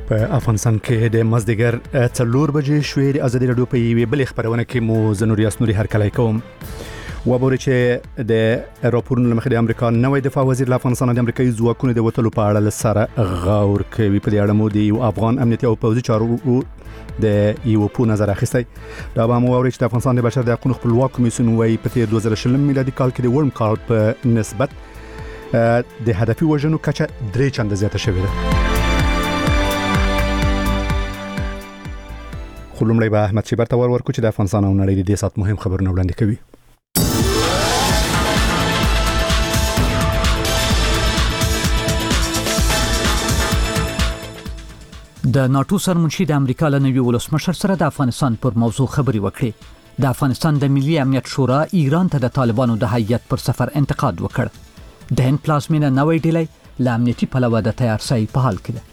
په افغانستان کې د مازدیګر 4 بجې شوې د ازادي راډیو په یوې بلې خبرونه کې مو زنوریاس نوري هرکلی کوم. وبوري چې د راپورونو لمخې د امریکا نوې دفاع وزیر له افغانستان د امریکایي ځواکونو د وټلو په اړه سره غور کوي. په دې اړه مو د یو افغان امنیتي او پوځي چارو د یو په نظر اخیستی. دا به مو اوري چې د افغانستان د بشر د حقوقو خپلواک کمیسیون وايي په 2020 میلادي کال کې د ورم کال په نسبت د هدفي وژنو کچه 3 چنده زیاته شوې ده. خلومړی به احمد شیبر ته ورکو چې د افغانستان او نړۍ د دې سات مهم خبرونه وړاندې کوي. د ناتو سرمنشي د امریکا له نوي ولسمشر سره د افغانستان پر موضوع خبري وکړي. د افغانستان د ملي امنیت شورا ایران ته د طالبانو د هیئت پر سفر انتقاد وکړ. د هند پلازمینه نوې ډیلی له امنیتي پلوه د تیارسۍ په حال کې ده.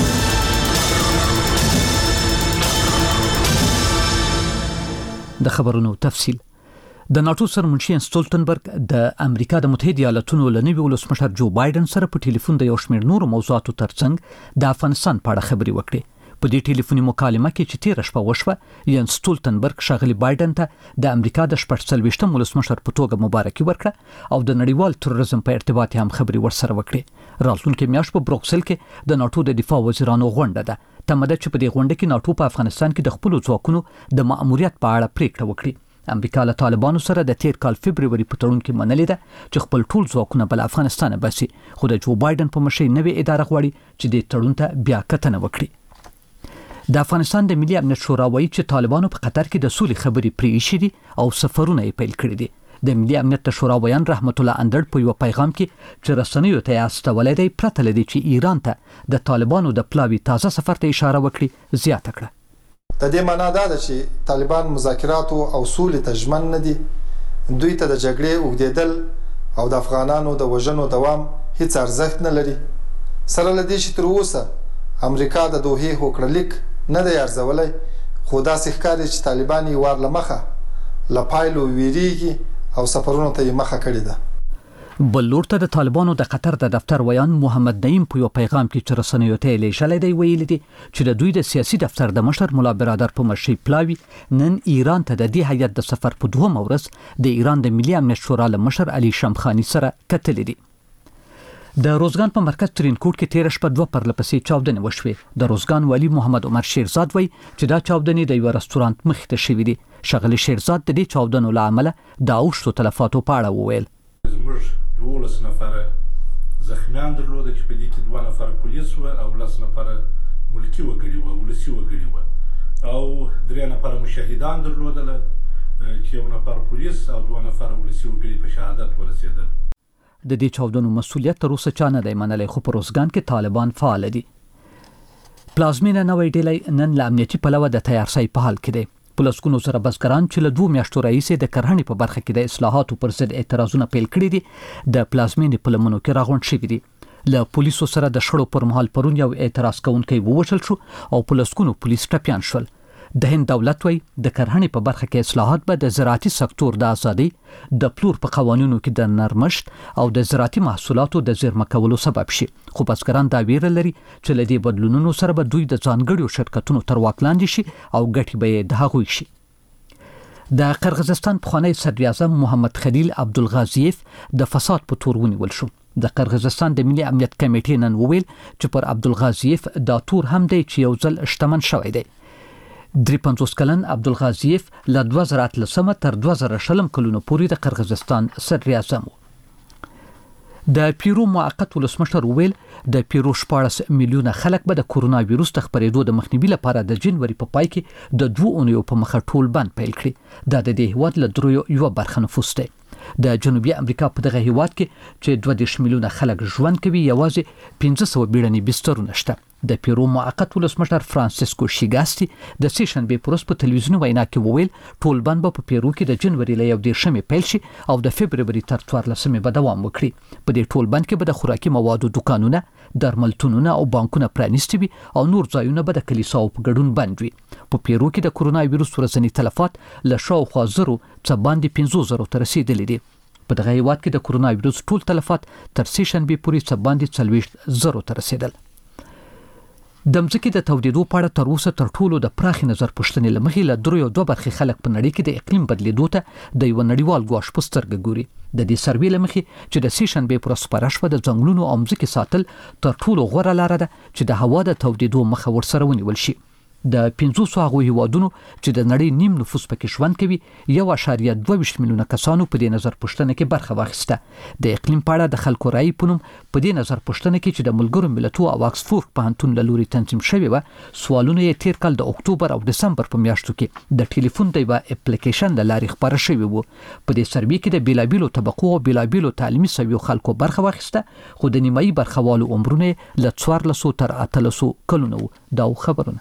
د خبرونو تفصیل. د ناتو سرمنشي ستولتنبرګ د امریکا د متحده ایالاتونو له نوي ولسمشر جو بایدن سره په ټلیفون د یو شمېر نورو موضوعاتو ترڅنګ د افغانستان په اړه خبري وکړي. په دې ټلیفوني مکالمه کې چې 13 شپه وشوه، یان ستولتنبرګ ښاغلي بایدن ته د امریکا د 44م ولسمشر په توګه مبارکي ورکړه او د نړیوال تروریزم په ارتباط هم خبري ورسره وکړي. راتلونکي میاشت په بروکسل کې د ناتو د دفاع وزیرانو غونډه ده. تمه ده چې په دې غونډه کې ناتو په افغانستان کې د خپل ځواکونو د مأموریت په اړه پریکړه وکړي. امریکا له طالبانو سره د 13 کال فبرवरी په تړون کې منلې ده چې خپل ټول ځواکونه بل افغانستان باسي، خو د جو بایدن په مشرۍ نوې اداره غواړي چې د تړون ته بیا کتنه وکړي. د افغانستان د ملي امنیت شورا وایي چې طالبانو په قطر کې د سولې خبرې پریښې دي او سفرونه یې پیل کړي دي. د ملي امنیت شورا ویان رحمت الله اندړ په یو پیغام کې چې رسنیو ته استولای دی پرته لدی چې ایران ته د طالبانو د پلاوی تازه سفر ته اشاره وکړي زیاته کړه. د دې معنی دا ده چې طالبان مذاکرات او سولې ته ژمن نه دي. دوی ته د جګړې اوږدېدل او د افغانانو د وژنو دوام هیڅ ارزښت نه لري. سره لدی چې تر اوسه امریکا د دوحې هوکړلیک نه دی ارزولای، خو داسې ښکاري چې طالبان یې وار لمخه لپایلو ویریږي او سفرونو ته یې مخه کړې ده. بل لور ته د طالبانو د قطر د دفتر ویان محمد نعیم په یو پیغام کې چې رسنیو ته لیږلی دی ویلي دي چې د دوی د سیاسي دفتر د مشر مولا برادر په مشرۍ پلاوی نن ایران ته د دې هیئت د سفر په 2 ورځ د ایران د ملي امنیت شورا له مشر علي شمخاني سره کتلې دي. د روزګان په مرکز ترینکوټ کې 13 شپه 2 پرلپسې چاودنې وشوې. د روزګان والی محمد عمر شیرزاد وایي چې دا چاودنې د یو رستورانت مخې ته شوې دي. شغله شیرزاد د دې چاودنو له امله د اوښتو تلفاتو په اړه وویل. زموږ 12 نفره زخمیان درلوده چې په دې کې 2 نفره پولیس و او 10 نفره ملکی وګړي و ولسی وګړي و او 3 نفره مشاهدان درلودل چې 1 نفر پولیس او 2 نفره ولسی وګړي په شهادت ورسېدل. د دې چاودنو مسؤلیت تر اوسه چا نه دی منلی، خو په روزګان کې طالبان فعال دي. پلازمینه نوې ډیلی نن له امنیتي پلوه د تیارسۍ په حال کې دی. پلسکونو سره بزګران چې له 2 میاشتو راهیسې د کرهڼې په برخه کې د اصلاحاتو پر ضد اعتراضونه پیل کړي دي د پلازمینې په لمنو کې راغونډ شوي دي. له پولیسو سره د شړو پر مهال پرون یو اعتراض کوونکی ووژل شو او پلسکونو پولیس ټپیان شول. د هند دولت وایي د کرهڼې په برخه کې اصلاحات به د زراعتي سکتور د ازادي، د پلور په قوانینو کې د نرمښت او د زراعتي محصولاتو د زیرمه کولو سبب شي. خو بزګران دا ویره لري چې له دې بدلونونو سره به دوی د ځانګړو شرکتونو تر واک لاندې شي او ګټې به یې د هغوی شي. د قرغیزستان پخوانی صدر اعظم محمد خلیل عبدالغازیف د فساد په تور ونیول شو. د قرغیزستان د ملي امنیت کمیټې نن وویل چې پر عبدالغازیف دا تور هم دی چې یو ځل شتمن شوی دی. 53 کلن عبدالغازیف له 2013 تر 2020 کلونو پورې د قرغیزستان صدر اعظم و. د پیرو موقت ولسمشر ویل د پیرو 14 میلیونه خلک به د کورونا وایروس د خپرېدو د مخنیوي لپاره د جنوري په پای کې د 2 اونیو په مخه ټول بند پیل کړي. دا د دې هیواد له 3 برخه نفوس دی. د جنوبي امریکا په دغه هیواد کې چې 22 میلیونه خلک ژوند کوي یوازې 1500 بیړني بسترونه شته. د پیرو موقت ولسمشر فرانسیسکو شیګاستی د سې شنبې پر ورځ په تلویزیوني وینا کې وویل ټول بند به په پیرو کې د جنوري له 1 پیل شي او د فبرवरी تر 14 به دوام وکړي. په دې ټول بند کې به د خوراکي موادو دکانونه، درملتونونه او بانکونه پرانیستي وي او نور ځایونه به د کلیساو په ګډون بند وي. په پیرو کې د کورونا وایروس ورځنی تلفات له شاوخوا 0 څخه باندې 500 ته رسیدلي دي. په دغه هیواد کې د کورونا وایروس ټول تلفات تر سې شنبې پورې څه باندې 40 زره ته رسیدل. د مځکې د تودېدو په اړه تر اوسه تر ټولو د پراخي نظر پوښتنې له مخې له 3.2 برخې خلک په نړۍ کې د اقلیم بدلیدو ته د یو نړیوال ګواښ په سترګه ګوري. د دې سروې له مخې چې د سې شنبې پر ورځ خپره شوه د ځنګلونو او مځکې ساتل تر ټولو غوره لاره ده چې د هوا د تودېدو مخه ورسره ونیول شي. د 500 هیوادونو چې د نړۍ نیم نفوس پکې ژوند کوي 1.22 میلیونه کسانو په دې نظر پوښتنه کې برخه واخیسته. د اقلیم په اړه د خلکو رائے په نوم په دې نظر پوښتنه کې چې د ملګرو ملتونو او آکسفورد پوهنتون له لوري تنظیم شوی و سوالونه یې تیر کال د اکتوبر او دسمبر په میاشتو کې د ټلیفون د اپلیکیشن له لارې خبره شوی وو. په دې سروې کې د بیلابیلو طبقو او بیلابیلو تعلیمي سویو خلکو برخه واخیسته خو د نیمایي برخوالو عمرونه له 1400 تر 800 کلونو. دا خبرونه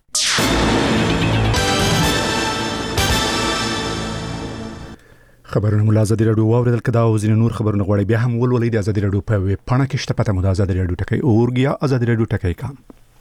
خبرونه مو ازادي رادیو واوریدل کدا او ځینې نور خبرونه غواړي بیا هم ولولئ د ازادي رادیو په ویب پاڼه کې شته پته مو د ازادي رادیو ټکی اورګیا ازادي رادیو ټکی کام.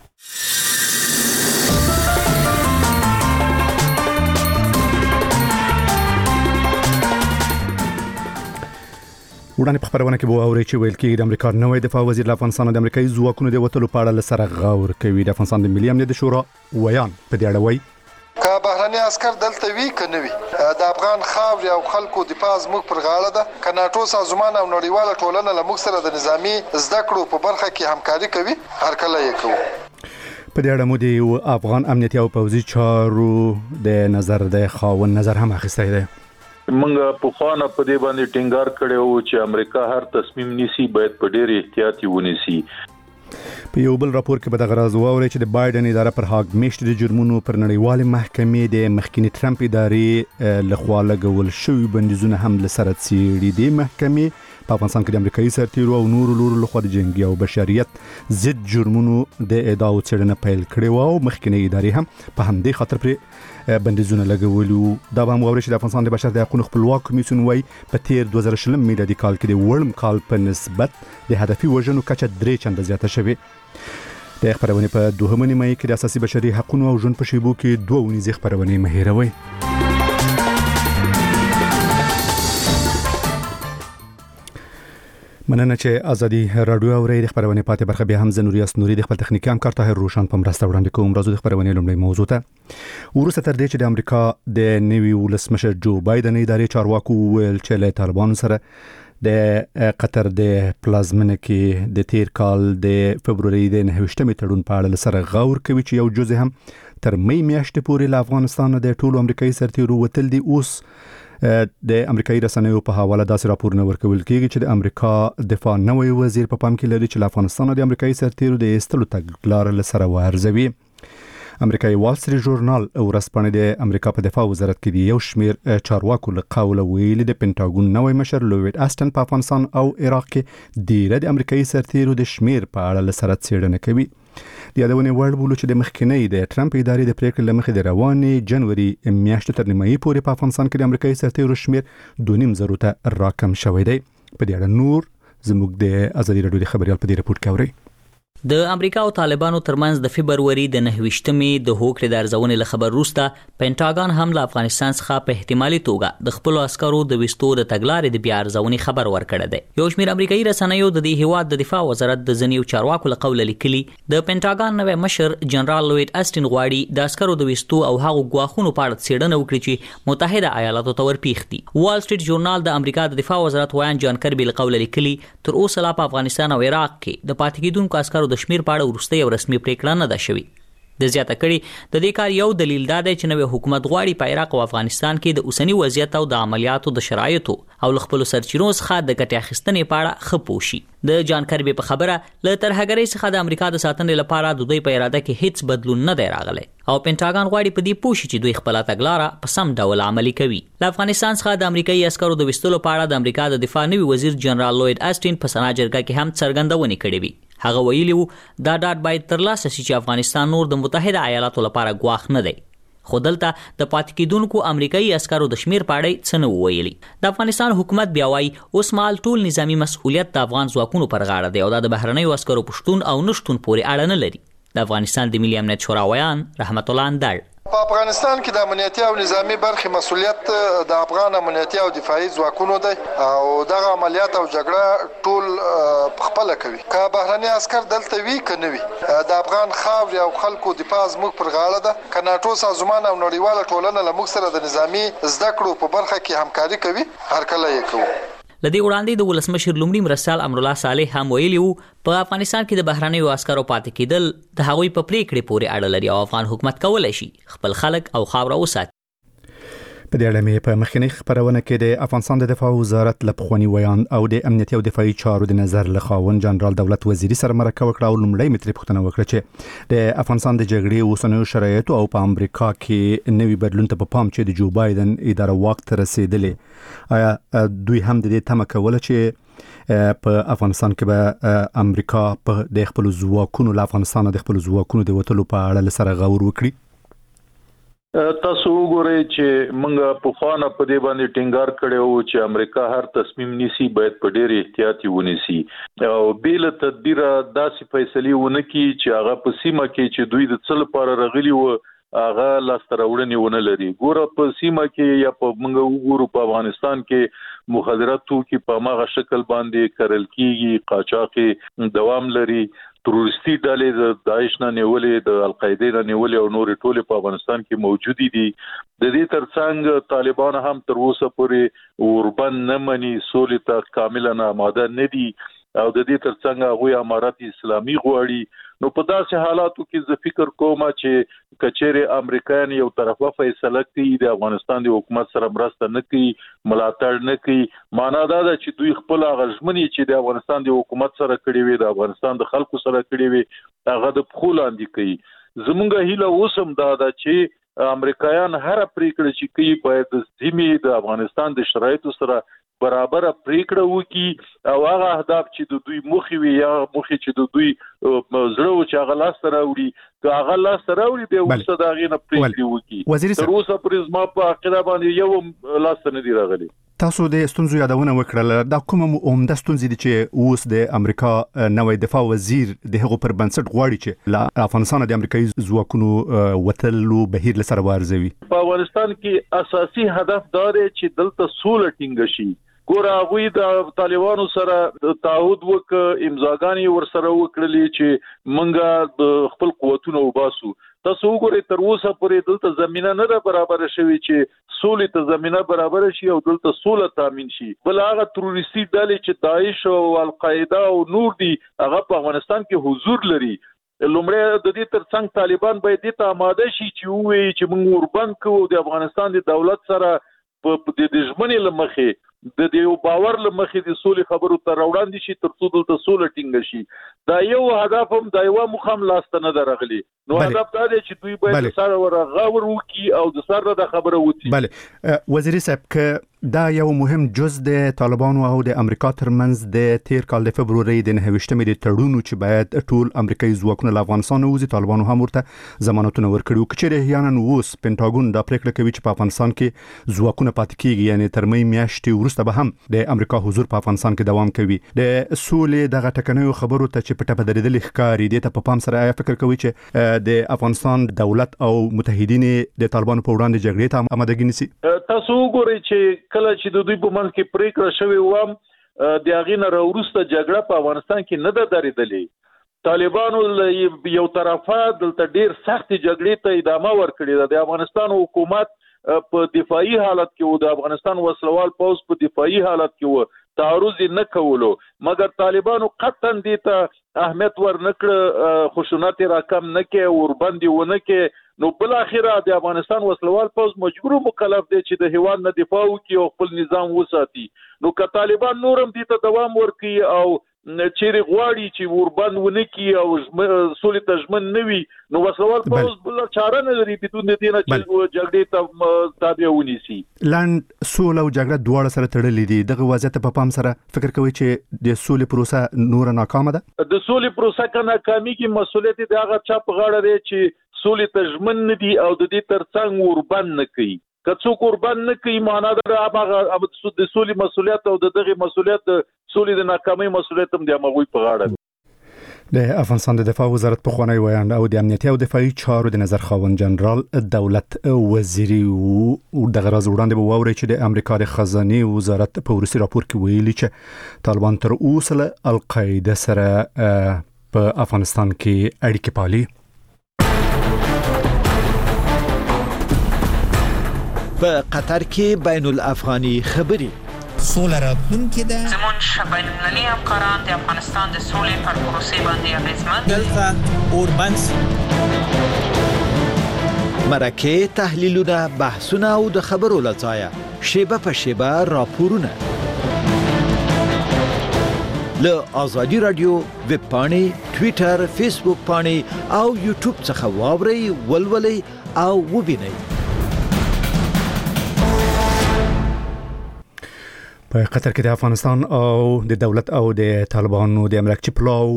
وړاندې په خبرونه کې به اوري چې ویل کېږي د امریکا نوی دفاع وزیر له افغانستان د امریکایي ځواکونو د وټلو په اړه لسره غور کوي. د افغانستان د ملي امنیت شورا ویان په دې اړه وایي که بهرني عسكر دلته وی کنه وی د افغان خاور او خلکو دفاع زموږ پر غاړه ده. کناټو سازمان او نړیواله ټولنه له موږ سره د نظامی زده کړو په برخه کې همکاري کوي هر کله یې کوو. په دې اړه مو د افغان امنیتي او پوځي چارو د نظر د خاون نظر هم اخیستی دی. منګه په خوانه په دې باندې ټینګار کړو چې امریکا هر تصمیم نیسي باید په ډېر احتیاط ونیسي. په یو بل راپور کې به د غراز واوري چې د بایدن اداره پر هاګ میشت د جرمونو پر نړیوال محکمې د مخکینی ټرمپ ادارې لخوا لګول شوی بندیزونه هم لسره څیړي. د محکمې په افغانستان کې د امریکایي سرتیرو او نورو لورو لخوا د جنگي او بشریت ضد جرمونو د ادعاو څېړنه پیل کړې او مخکینی ادارې هم په همدې خاطر پر بندیزونه لګولي. دا به هم واوري چې د افغانستان د بشر د حقوقو خپلواک کمیسیون وايي په تیر 2020 میلادي کال کې د وړم کال په نسبت د هدفي وژنو کچه 3 چنده زیاته شوه. د خبرونه په دوهمه نیمه کې د اساسي بشري حقوقو او ژوند په شیبو کې دوه ونیزې خبرونه مهیروي. مننه چې ازادي رادیو اوري د خبرونه پاتې برخه بیا هم زنوري اسنوري د خپل تخنیکی همکار طاهر روشن په مرسته وړاندې کوم. راځو د خبرونه لومړی موضوع ته ورسته تر دې چې د امریکا د نوي ولسمشر جو بایدن ادارې چارواکو ویل چې له طالبانو سره د قطر د پلازمینه کې د تیر کال د فبرवरी د 9مې تړون په اړه سره غور کوي چې یو جزء هم تر مې میاشتې پورې له افغانستان د ټولو امریکایي سرتیرو وتل دي. اوس د امریکایي رسنیو په حواله داسې راپورونه ورکول کېږي چې د امریکا دفاع نوی وزیر په پام کې لري چې له افغانستان د امریکایي سرتیرو د ایستلو تګلارې لسره وارزوي. امریکایي وال سټریټ ژورنال ورځپاڼه د امریکا په دفاع وزارت کې د یو شمیر چارواکو له قوله ویلي د پینټاګون نوی مشر لوید آستن په افغانستان او عراق کې د امریکایي سرتیرو د شمیر په اړه لسره څېړنه کوي. د یادونه وړ بولو چې د مخکینی د ټرمپ ادارې د پریکړې لمخې د روانې جنوري میاشتې تر نیمایي پورې په افغانستان کې د امریکایي سرتیرو شمیر 2.5 ته راکم شوی دی. په دې اړه نور زموږ د ازادي رادیو د خبريال په دې رپورت کې اوري. د امریکا او طالبانو ترمنځ د فبرवरी د 9مې د هوکړې د ارزونې له خبر وروسته پینټاګان هم له افغانستان څخه په احتمالي توګه د خپل عسکرو د وستو د تګلارې د بیا ارزونې خبر ورکړی دی. یو شمېر امریکایي رسنیو د دې هیواد د دفاع وزارت د ځینو چارواکو له قوله لیکلي د پینټاګان نوی مشر جنرال لوید آستن غواړي د عسکرو د وستو او هغو ګواښونو په اړه څېړنه وکړي چې متحده ایالاتو ته ورپیښ دي. وال سټریټ ژورنال د امریکا د دفاع وزارت ویان جان کربي له قوله لیکلي تر اوسه لا په افغانستان او عراق کې د پاتې کېدونکو عسکرو د شمیر په اړه یو رسمي پریکړه نه ده شوې. د زیاته کړي د دې کار یو دلیل دا دی چې نوې حکومت غواړي په عراق او افغانستان کې د اوسنی وضعیت او د عملیاتو د شرایطو او خپل سرچینو څخه د ګټې اخیستنې په اړه خپو شي. د جان کربي په خبره له ترهګرۍ څخه د امریکا د ساتنې لپاره د دوی په اراده کې هیڅ بدلون نه دی راغلی او پینټاګان غواړي په دې پوه شي چې دوی خپل تګلارې په سم ډول عملي کوي. له افغانستان څخه د امریکایي عسکرو د وستلو په اړه د امریکا د دفاع نوي وزیر جنرال لوید آستن په سنا جرګه کې هم څرګندونې کړې وي. هغه ویلي وو دا ډاډ باید ترلاسه شي چې افغانستان نور د متحده ایالاتو لپاره ګواښ نه دی. خو دلته د پاتې کېدونکو امریکایي عسکرو د شمیر په اړه څه نه ویلي. د افغانستان حکومت بیا وايي اوس مال ټول نظامی مسؤلیت د افغان ځواکونو پر غاړه دی او دا د بهرنیو عسکرو پښتون او نشټون پورې اړه نه لري. د افغانستان د ملي امنیت شورا ویان رحمت الله اندړ په افغانستان کې د امنیتي او نظامی برخې مسؤلیت د افغان امنیتي او دفاعي ځواکونو دی او دغه عملیات او جګړه ټول خپل کوي. که بهرني عسكر دلته وی کنه وی د افغان خاور او خلکو دفاع زموږ پر غاړه ده. که ناتو سازمان او نړیواله ټولنه له موږ سره د نظامی زده کړو په برخه کې همکاري کوي، هر کله یې کوو. لدی وړاندې د ولسمشر لومړي مرستیال امرالله صالح هم ویلي وو په افغانستان کې د بهرنیو عسکرو پاتې کېدل د هغوی په پریکړې پورې اړه لري او افغان حکومت کولی شي خپل خلک او خاوره وساتي. په دې اړه په مخکنی خبرونه کې د افغانستان د دفاع وزارت لپخونی ویان او د امنیتي او دفاعي چارو د نظر لخواون جنرال دولت وزیری سره مرکه وکړه او لومړی متری پوښتنه وکړه چې د افغانستان د جګړې اوسنیو شرایطو او په امریکا کې نوي بدلون ته په پام چې د جو بایدن اداره وخت رسیدلې، آیا دوی هم د دې تمه کوله چې په افغانستان کې به امریکا په د خپل ځواکونو له افغانستان د خپل ځواکونو د وټلو په اړه سره غور وکړي؟ تاسو وګورئ چې موږ په خوانه په دې باندې ټینګار کړو چې امریکا هر تصمیم نیسي باید په ډېر احتیاطي ونیسي او بیل تدبیر داسې فیصله ونه کی چې هغه په سیمه کې چې دوی د څل لپاره رغلي و هغه لاستراوړنې ونه لري. ګوره په سیمه کې یا په موږ وګورو په افغانستان کې مخدرات توکي په ماغه شکل باندې کرل کیږي، قاچاق دوام لري، تروریستي ډلې د داعش نه نیولې، د القاعده نه نیولې او نور ټول په افغانستان کې موجود دي. د دې ترڅنګ طالبان هم تر اوسه پورې اوربن نه مني، سولې ته کاملا آماده نه دي او د دې ترڅنګ هغه امارات اسلامي غواړي. نو په داسې حالاتو کې زه فکر کوم چې کچېره امریکایان یو طرفه فیصله کوي د افغانستان د حکومت سره مرسته نه کوي، ملاتړ نه کوي، معنا دا ده چې دوی خپل غژمنی چې د افغانستان د حکومت سره کړی وي، د افغانستان د خلکو سره کړی وي، هغه د پخو لاندې کوي. زمونږ هیله اوسم دا ده چې امریکایان هر پریکړه چې کوي باید د سیمې د افغانستان د شرایطو سره برابر پریکړه وکړي او هغه اهداف چې د دوی مخې وي یا مخې چې د دوی زړه و چې هغه لاس راوړي که هغه لاس راوړي به وسه دا غینه پریکړه وکړي. تر اوسه پرې زما په عقیده باندې یو لاس نه دی راغلی. تاسو د ستونزو یادونه وکړه، دا کومه عمده ستونزې دي چې اوس د امریکا نوی دفاع وزیر د هغو پر بنسټ غواړي چې له افغانستان د امریکایي ځواکونو وتلو بهیر له سره وارزوي؟ په افغانستان کې اساسي هدف دا دی چې دلته سوله ټینګه شي. ګوره هغوی د طالبانو سره تعهد امضاګانې ورسره وکړلې چې موږ د خپل قوتونو وباسو. تاسو وګورئ تر اوسه پورې دلته زمينه نه ده برابر شوې چې سولې ته زمينه برابر شي او دلته سوله تامین شي. بل هغه تروریستي ډلې چې داعش او القاعده او نور دي هغه په افغانستان کې حضور لري. لومړی د دې ترڅنګ طالبان باید دې ته آماده شي چې وایي چې موږ وربند کوو د افغانستان د دولت سره په د ژمنې لمخې د یو باور لمخې د سولې خبرو ته راوړاندې شي تر څو دلته سوله ټینګه شي. دا یو هدف هم دا یو مخام لاسته نه درغلي. نو هدف دا دی چې دوی باید سره ورغاور وکي او د سره د خبره وتی. بله وزیر صاحب که دا یو مهم جز د طالبانو او د امریکا ترمنځ د تیر کال د فبروري د 29 د تړون چې باید ټول امریکایي ځواکونه له افغانستان وځي، طالبانو هم ورته ضمانتونه ورکړي. کچېره یانن اوس پینټاګون دا پریکړه کوي چې په افغانستان کې ځواکونه پاتې کیږي، یعنی تر مې میاشتې وروسته به هم د امریکا حضور په افغانستان کې دوام کوي. د سولې دغه ټکنیو خبرو ته چې پټه بدرېدل ښکاري، دې ته په پام سره آیا فکر کوي چې د افغانستان دولت او متحدین د طالبانو په وړاندې جګړې ته آمادګي نیسي؟ تاسو وګورئ چې کله چې د دوی په منځ کې پریکړه شوې و د هغې نه راوروسته جګړه په افغانستان کې نه ده درېدلې. طالبانو یو طرفه دلته ډېر سختې جګړې ته ادامه ورکړې ده. د افغانستان حکومت په دفاعي حالت کې و، د افغانستان وسلوال پوځ په دفاعي حالت کې و، تعرض نه کولو، مګر طالبانو قطعا دې ته اهمیت ورنکړه، خشونت راکم نه کې، وربند ونه کې. نو بل اخره د افغانستان وسلوال پوځ مجبور مکلف دی چې د هیواد نه دفاع وکړي او خپل نظام وساتي. نو که طالبان نورم دې ته دوام ورکړي او چیرې غواړي چې وربند ونه کړي او سولې ته ژمن نه وي، نو وسلوال پوځ بل چاره نه لري بدون دې نه چې جګړې ته تابع ونیسي. لاند سوله او جګړه دواړه سره تړلې دي. دغه وضعیت په پام سره فکر کوي چې د سولې پروسه نور ناکامه ده؟ د سولې پروسه که ناکامي کې مسؤلیت د هغه چا په غاړه دی چې سولې ته ژمن نه دي او د دې ترڅنګ وربند نه کوي. که څوک وربند نه کوي معنا دا هغه د سولې مسؤلیت او د دغه مسؤلیت د سولې د ناکامۍ مسؤلیت هم د هغوی په غاړه دی. د افغانستان د دفاع وزارت په خوانی ویاند او د امنیتي او دفاعي چارو د نظر خاوند جنرال دولت وزیری او د غراز وړاندې به ووري چې د امریکا د خزانه وزارت په ورسي راپور کې ویلي چې طالبان تر اوسه له القاعده سره په افغانستان کې اړیکې پالي. په قطر کې بین الافغاني خبري سوله راتلونکې ده. زمونږ بین المللي همکاران د افغانستان د سولې پر پروسې باندې اغېزمن دلته اوربنس مرکه تحلیلونه بحثونه او د خبرو لڅایه شیبه په شیبه راپورونه له آزادی رادیو ویب پاڼې ټوئیټر فیسبوک پاڼې او یوټیوب څخه واورئ ولولئ او وبینئ. په قطر کې د افغانستان او د دولت او د طالبانو د امریکا پلاو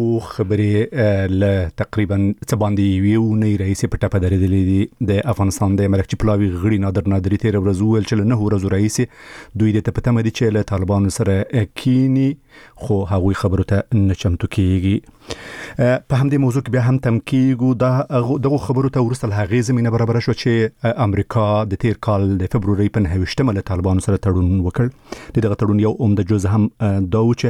خبرې ل تقریبا څه باندې ویونی رئیس په ټاپه درېدلې دي. د افغانستان د امریکا پلاوی غړي نادر تیر ورځ ویل چې له 9 ورځې رئیس دوی د تپتم دي چې له طالبانو سره کینی خو هغوی خبرو ته نچمتو کیږي. په همدې موضوع کې بیا هم تمکیګو دغه خبرو ته ورسره هغه زمينه برابر شو چې امریکا د تیر کال د فبرवरी په 9 له طالبانو سره تړون وکړ. دغه تړون یو عمده جزء هم دا و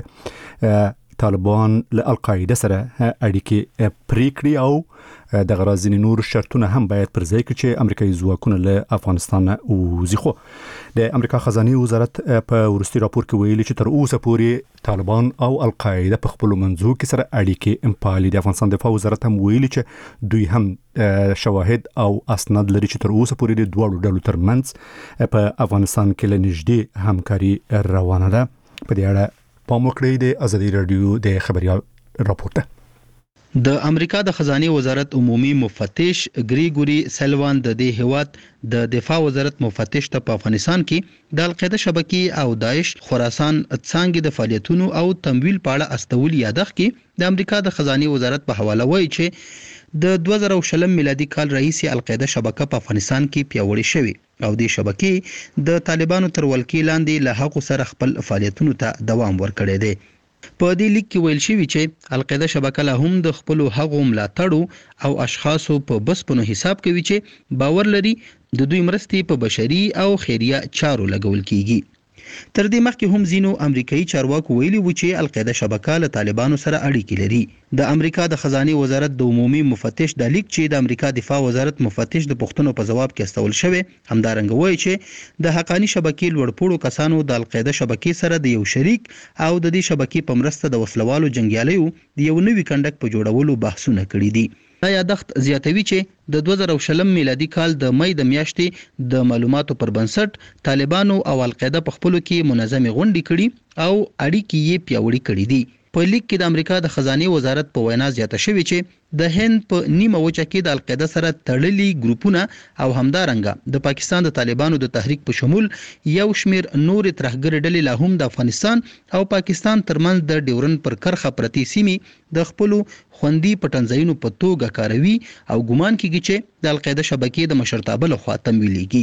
چې طالبان له القاعده سره اړیکې پریکړي او د غرازنی نور شرطونه هم باید پر ځای کړي چې امریکایي ځواکونه له افغانستان وځي. خو د امریکا خزانه وزارت په ورستي راپور کې ویلي چې تر اوسه پورې طالبان او القاعده په خپل منځو کې سره اړیکې امپالي. د افغانستان دفاع وزارت هم ویلي چې دوی هم شواهد او اسناد لري چې تر اوسه پورې د دوه ډلو ترمنځ په افغانستان کې لنږدې همکاري روانه ده. په دې اړه پام وکړئ د ازادي رادیو د خبريال راپور ته. د امریکا د خزانه وزارت عمومي مفتش ګریګوري سلوان د دې هواد د دفاع وزارت مفتش ته په افغانستان کې د القاعده شبکې او داعش خراسان څنګه د فعالیتونو او تمویل په اړه استول یادخ کې د امریکا د خزانه وزارت په حواله وایي چې د 2020 میلادي کال رئیس القاعده شبکه په افغانستان کې پیاوړې شوې او د شبکې د طالبانو تر ولکې لاندې له حق سره خپل فعالیتونو ته دوام ورکړی دی. په دې لیک کې ویل شوی چې القاعده شبکه له هم د خپل حق ملاتړو او اشخاصو په بسپنو حساب کوي چې باور لري د دوی مرستې په بشري او خیریه چارو لګول کیږي. تر دې مخکې هم ځینو امریکایي چارواکو ویلي و چې القاعده شبکه له طالبانو سره اړیکې لري. د امریکا د خزانه وزارت د عمومي مفتش د لیک چې د امریکا دفاع وزارت مفتش د پښتنو په جواب کې استول شوی همدارنګ وایي چې د حقانی شبکې لوړپوړو کسانو د القاعده شبکې سره د یو شریک او د دې شبکې په مرسته د وسلوالو جنگیالیو د یو نوي کندک په جوړولو بحثونه کړي دي. دا یادښت زیاتوي چې د 2020 میلادي کال د مې د میاشتې د معلوماتو پر بنسټ طالبانو او القاعده په خپلو کې منظمې غونډې کړي او اړیکې یې پیاوړې کړې دي. په لیک کې د امریکا د خزانه وزارت په وینا زیاته شوی چې د هند په نیمه وچه کې د القاعده سره تړلي ګروپونه او همدارنګه د پاکستان د طالبانو د تحریک په شمول یو شمیر نور ترهګر ډلې له هم د افغانستان او پاکستان ترمنځ د ډیورن پر کرخه پرتی سیمې د خپل خوندي پټنځایونو په توګه کاروي او ګومان کیږي چې د القاعده شبکې د مشرتابه له خوا تمویلېږي.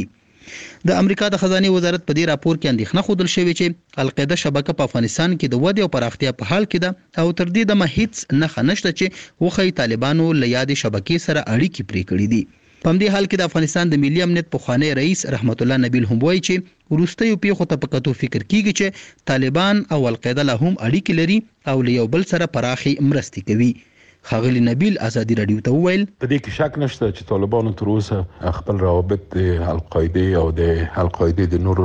د امریکا د خزانه وزارت په دې راپور کې اندېښنه خوندل شوې چې القاعده شبکه په افغانستان کې د ودې او پراختیا په حال کې ده او تر دې دمه هیڅ نه خنشته چې وخی طالبانو له یادې شبکې سره اړیکې پرې کړې دي. په همدې حال کې د افغانستان د ملي امنیت پخوانی رئیس رحمت الله نبیل هم وایي چې وروستیو پیښو ته په کتو فکر کیږي چې طالبان او القاعده له هم اړیکې لري او له یو بل سره پراخي مرستې کوي. خاغلی نبیل ازادي رادیو ته وویل په دې کې شک نشته چې طالبانو تر اوسه خپل روابط د القاعده او د القاعده د نورو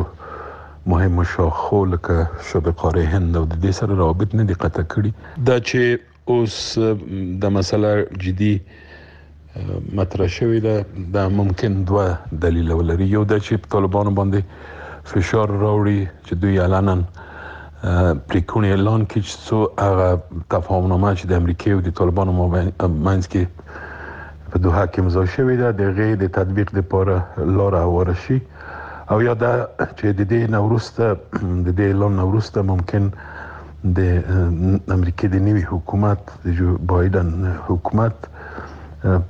مهمو شاخو لکه شبه قاره هند او د دې سره روابط نه دي قطع کړي. دا چې اوس د مسله جدي مطرح شوی ده ممکن دوه دلیل ولري. یو دا چې طالبانو باندې فشار راوړي چې دوی علنا پریکونی اعلان کړي چې څو هغه تفاهمنامه چې د امریکا او د طالبانو مابین کې په دوحه کې امضا شوې ده د هغې د تطبیق لپاره لاره هواره شي او یا دا چې د دې نه وروسته د دې اعلان نه وروسته ممکن د امریکا د نوي حکومت د جو بایدن حکومت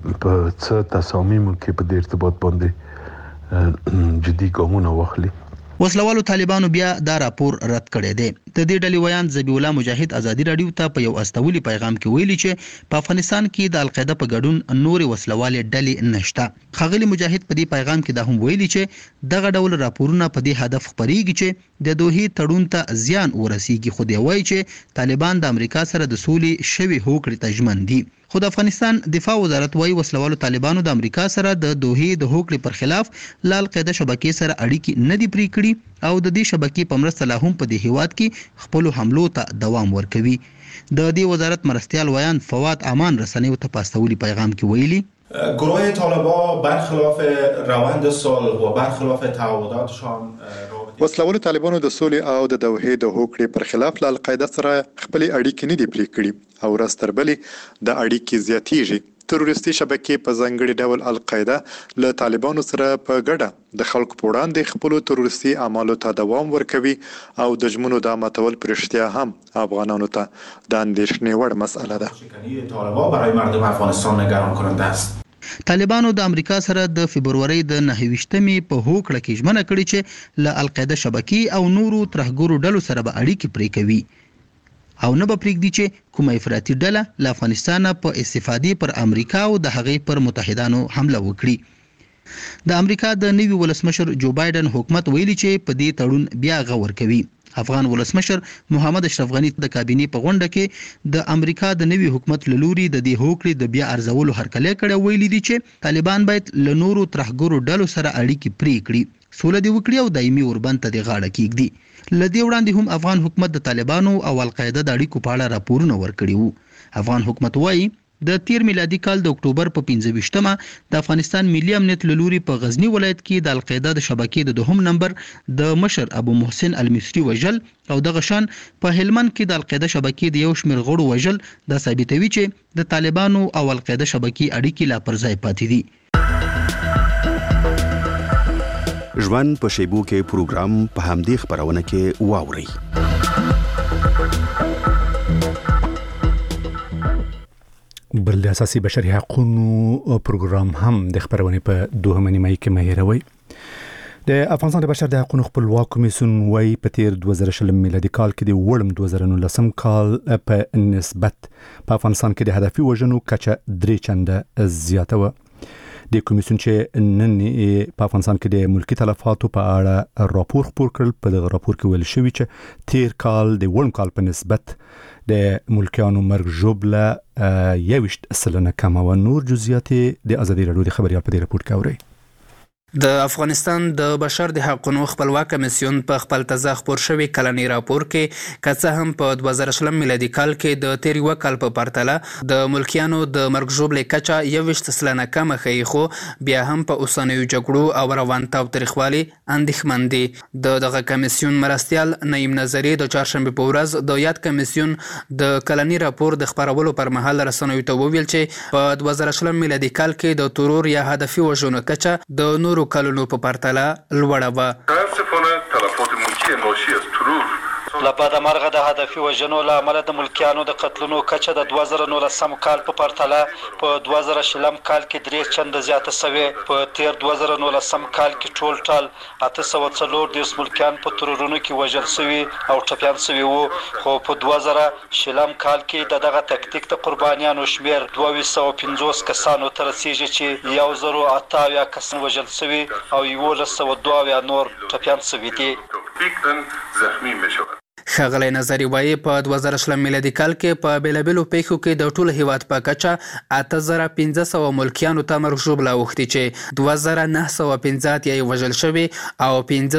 په څه تصامیمو کې په دې ارتباط باندې جدي ګامونه واخلي. وسلوالو طالبانو بیا دا راپور رد کړی دی. د دې ډلې ویان ذبیح الله مجاهد ازادي رادیو ته په یو استولي پیغام کې ویلي چې په افغانستان کې د القاعده په ګډون نور وسلوالې ډلې نشته. ښاغلي مجاهد په دې پیغام کې دا هم ویلي چې دغه ډول راپورونه په دې هدف خپرېږي چې د دوحې تړون ته زیان ورسیږي، خو دی وایي چې طالبان د امریکا سره د سولې شوي هوکړې ته ژمن دي. خو د افغانستان دفاع وزارت وايي وسلوالو طالبانو د امریکا سره د دوحې د هوکړې پر خلاف له القاعده شبکې سره اړیکې نه دي پرې کړي او د دې شبکې په مرسته لا هم په دې هیواد کې خپل حملو ته دوام ورکوي. د دې وزارت مرستیال ویان فواد امان رسنیو ته په استولي پیغام کې ویلي گروه طالبان برخلاف روند صلح و برخلاف تعهداتشان وسلوالو طالبانو د سولې او د دوحې د هوکړې پر خلاف له القاعده سره خپل اړیکې نه دي پرې کړي او راستربلې د اړیکې زیاتېږي. تروریستي شبکې په ځانګړي ډول القاعده له طالبانو سره په ګډه د خلکو په وړاندې خپل تروریستي اعمالو ته دوام ورکوي او د ژمنو د ماتول پر اشتیا هم افغانانو ته د اندېښنې وړ مسأله ده. طالبان برای مردم افغانستان نگران کننده است. طالبانو د امریکا سره د فبرवरी د 29مې په هوکړه کې ژمنه کړې چې له القاعده شبکې او نورو ترهګرو ډلو سره به اړیکې پرې کوي او نه به پرېږدي چې کومه افراطي ډله له افغانستان په استفادې پر امریکا او د هغې پر متحدانو حمله وکړي. د امریکا د نوي ولسمشر جو بایدن حکومت ویلي چې په دې تړون بیا غور کوي. افغان ولسمشر محمد اشرف غنی د کابینې په غونډه کې د امریکا د نوي حکومت لوري د دې هوکړې د بیا ارزولو هرکلی کړی، ویلي دي چې طالبان باید له نورو ترهګرو ډلو سره اړیکې پرې کړي، سوله دې وکړي او دایمي اوربند ته دې غاړه کېږدي. له دې وړاندې هم افغان حکومت د طالبانو او القاعده د اړیکو په اړه راپورونه ورکړي وو. افغان حکومت وایي د تیر میلادي کال د اکتوبر په 15مه د افغانستان ملي امنیت لوري په غزنی ولایت کې د القاعده د شبکې د دوهم نمبر د مشر ابو محسن المصری وژل او د غشان په هلمند کې د القاعده شبکې د یو شمېر غړو وژل د ثابتوي چې د طالبانو او القاعده شبکې اړیکې لا پر ځای پاتې دي. ژوند په شیبو کې پروګرام په همدې خبرونه کې واوري. بل د اساسي بشري حقوقو پروګرام هم د خبرونې په 2 مې کې مهیروي. د افغانستان د بشر د حقوقو خپلواک کمیسیون وايي په تیر 2020 میلادي کال کې د وړم 2019 کال په نسبت په افغانستان کې د هدفي وژنو کچه 3 چنده زیاته و. د کمیسیون چې نن په افغانستان کې د ملکی تلفاتو په اړه راپور خپور کړل، په دغه راپور کې ویل شوی چې تیر کال د وړم کال په نسبت د ملکیانو مرګ ژوبله 21% کم او نور جزئیات د ازادي رادیو د خبريال په دې راپور کې اوري. د افغانستان د بشر د حقوقو خپلواک کمیسیون په خپل تازه خبر شوی کلنی راپور کې کڅه هم په 2020 میلادي کال کې د تیر یو کال په پرتله د ملکیانو د مرګ ژوبلې کچه 21% کم ښیي، خو بیا هم په اوسنیو جګړو او روان تاوتریخوالي اندېښمن دي. دغه کمیسیون مرستیال نعیم نظری د چهارشنبه په ورځ د یاد کمیسیون د کلنی راپور د خبرولو پر مهال رسنیو ته وویل چې په 2020 میلادي کال کې د ترور یا هدفي وژنو کچه د نورو کلونو په پرتله لوړه وه. متاسفانه تلفات ملکی ناشی از ترور لپاره مرغه د هدفي وژنو له امله د ملکیانو د قتلونو کچه د 2019 کال په پرتله په 2020 کال کې 3 چنده زیاته شوې. په تیر 2019 کال کې ټول ټال 840 ملکیان په ترورونو کې وژل شوي او ټپیان شوي وو، خو په 2020 کال کې دغه تکتیک د قربانیانو شمیر 250 کسانو ته رسیږي چې 1080 کسان وژل شوي او 1102 نور ټپیان شوي دي. زخمی میشود. ښاغلی نظری وایي په 2020 میلادي کال کې په بیلابیلو پیښو کې د ټول هیواد په کچه 8500 ملکیانو ته مرګ ژوبله اوښتي چې 2950 یې وژل شوي او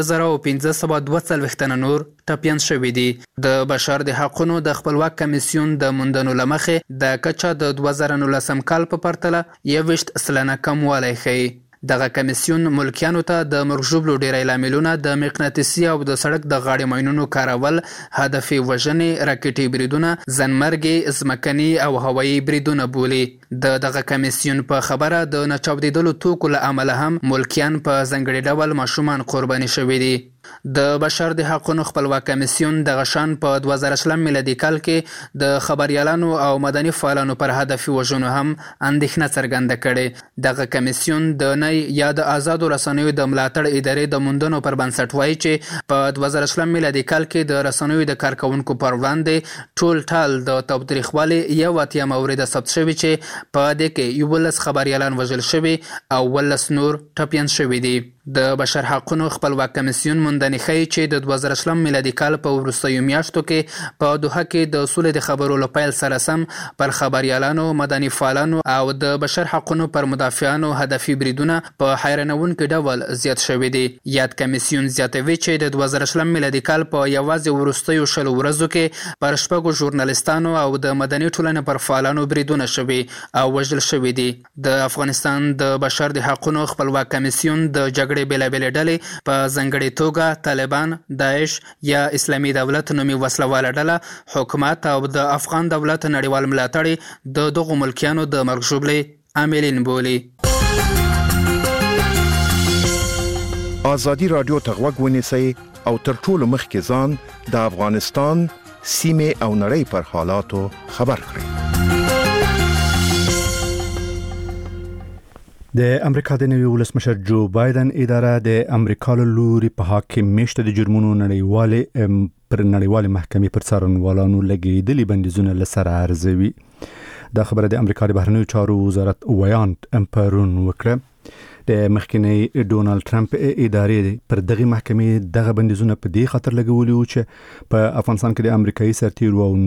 5542 تنه نور ټپیان شوي دي. د بشر د حقوقو د خپلواک کمیسیون د موندنو له مخې د کچه د 2019 کال په پرتله 21% کموالی ښیي. دغه کمیسیون ملکیانو ته د مرګ ژوبلو ډیری لاملونه د مقناطیسي او د سړک د غاړې ماینونو کارول، هدفي وژنې، راکټي بریدونه، ځانمرګي، ځمکني او هوایي بریدونه بولي. دغه کمیسیون په خبره د ناچاودیدلو توکو له امله هم ملکیان په ځانګړي ډول ماشومان قرباني شوي دي. د بشر د حقوقو خپلواک کمیسیون د غشان په 2020 میلادي کال کې د خبريالانو او مدني فعالانو پر هدفي وژنو هم اندېښنه څرګنده کړې. دغه کمیسیون د نه یا د آزادو رسنیو د ملاتړ ادارې د موندنو پر بنسټ وایي چې په 2020 میلادي کال کې د رسنیو د کارکونکو پر وړاندې ټول ټال د تاوتریخوالي یو اتیا مورد ثبت شوی چې په دې کې 11 خبريالان وژل شوي او 11 نور ټپيان شوي دي. د بشر حقوقو خپلواک کمیسیون موندنې ښیي چې د 2020 میلادي کال په وروستیو میاشتو کې په دوحه کې د سولې د خبرو له پیل سره سم پر خبريالانو، مدني فعالانو او د بشر حقوقو پر مدافعانو هدفي بریدونه په حیرانونکي ډول زیات شوي دي. یاد کمیسیون زیاتوي چې د 2020 میلادي کال په یوازې وروستیو 10 ورځو کې پر شپږو ژورنالیستانو او د مدني ټولنې پر فعالانو بریدونه شوي او وژل شوي دي. د افغانستان د بشر د حقوقو خپلواک کمیسیون د جګړې بېلابېلې ډلې په ځانګړې توګه طالبان، داعش یا اسلامي دولت نومي وسلواله ډله حکومت او د افغان دولت نړیوال ملاتړ د دغو ملکیانو د مرګ ژوبلې عاملین بولي. آزادي رادیو ته غوږ ونیسئ او تر ټولو مخکې ځان د افغانستان سیمې او نړۍ پر حالاتو خبر کړئ. د امریکا د نوي ولسمشر جو بایدن اداره د امریکا له لوري په حاکم میشته د جرمونو نړیوالې محکمې پر څارنوالانو لګېدلي بندیزونه له سره ارزوي. دا خبره د امریکا د بهرنیو چارو وزارت ویانت امپرون وکړه. د مخکنی ډونالد ټرمپ ادارې پر دغه محکمې دغه بندیزونه په دې خاطر لګولي و چې په افغانستان کې د امریکایي سرتیرو او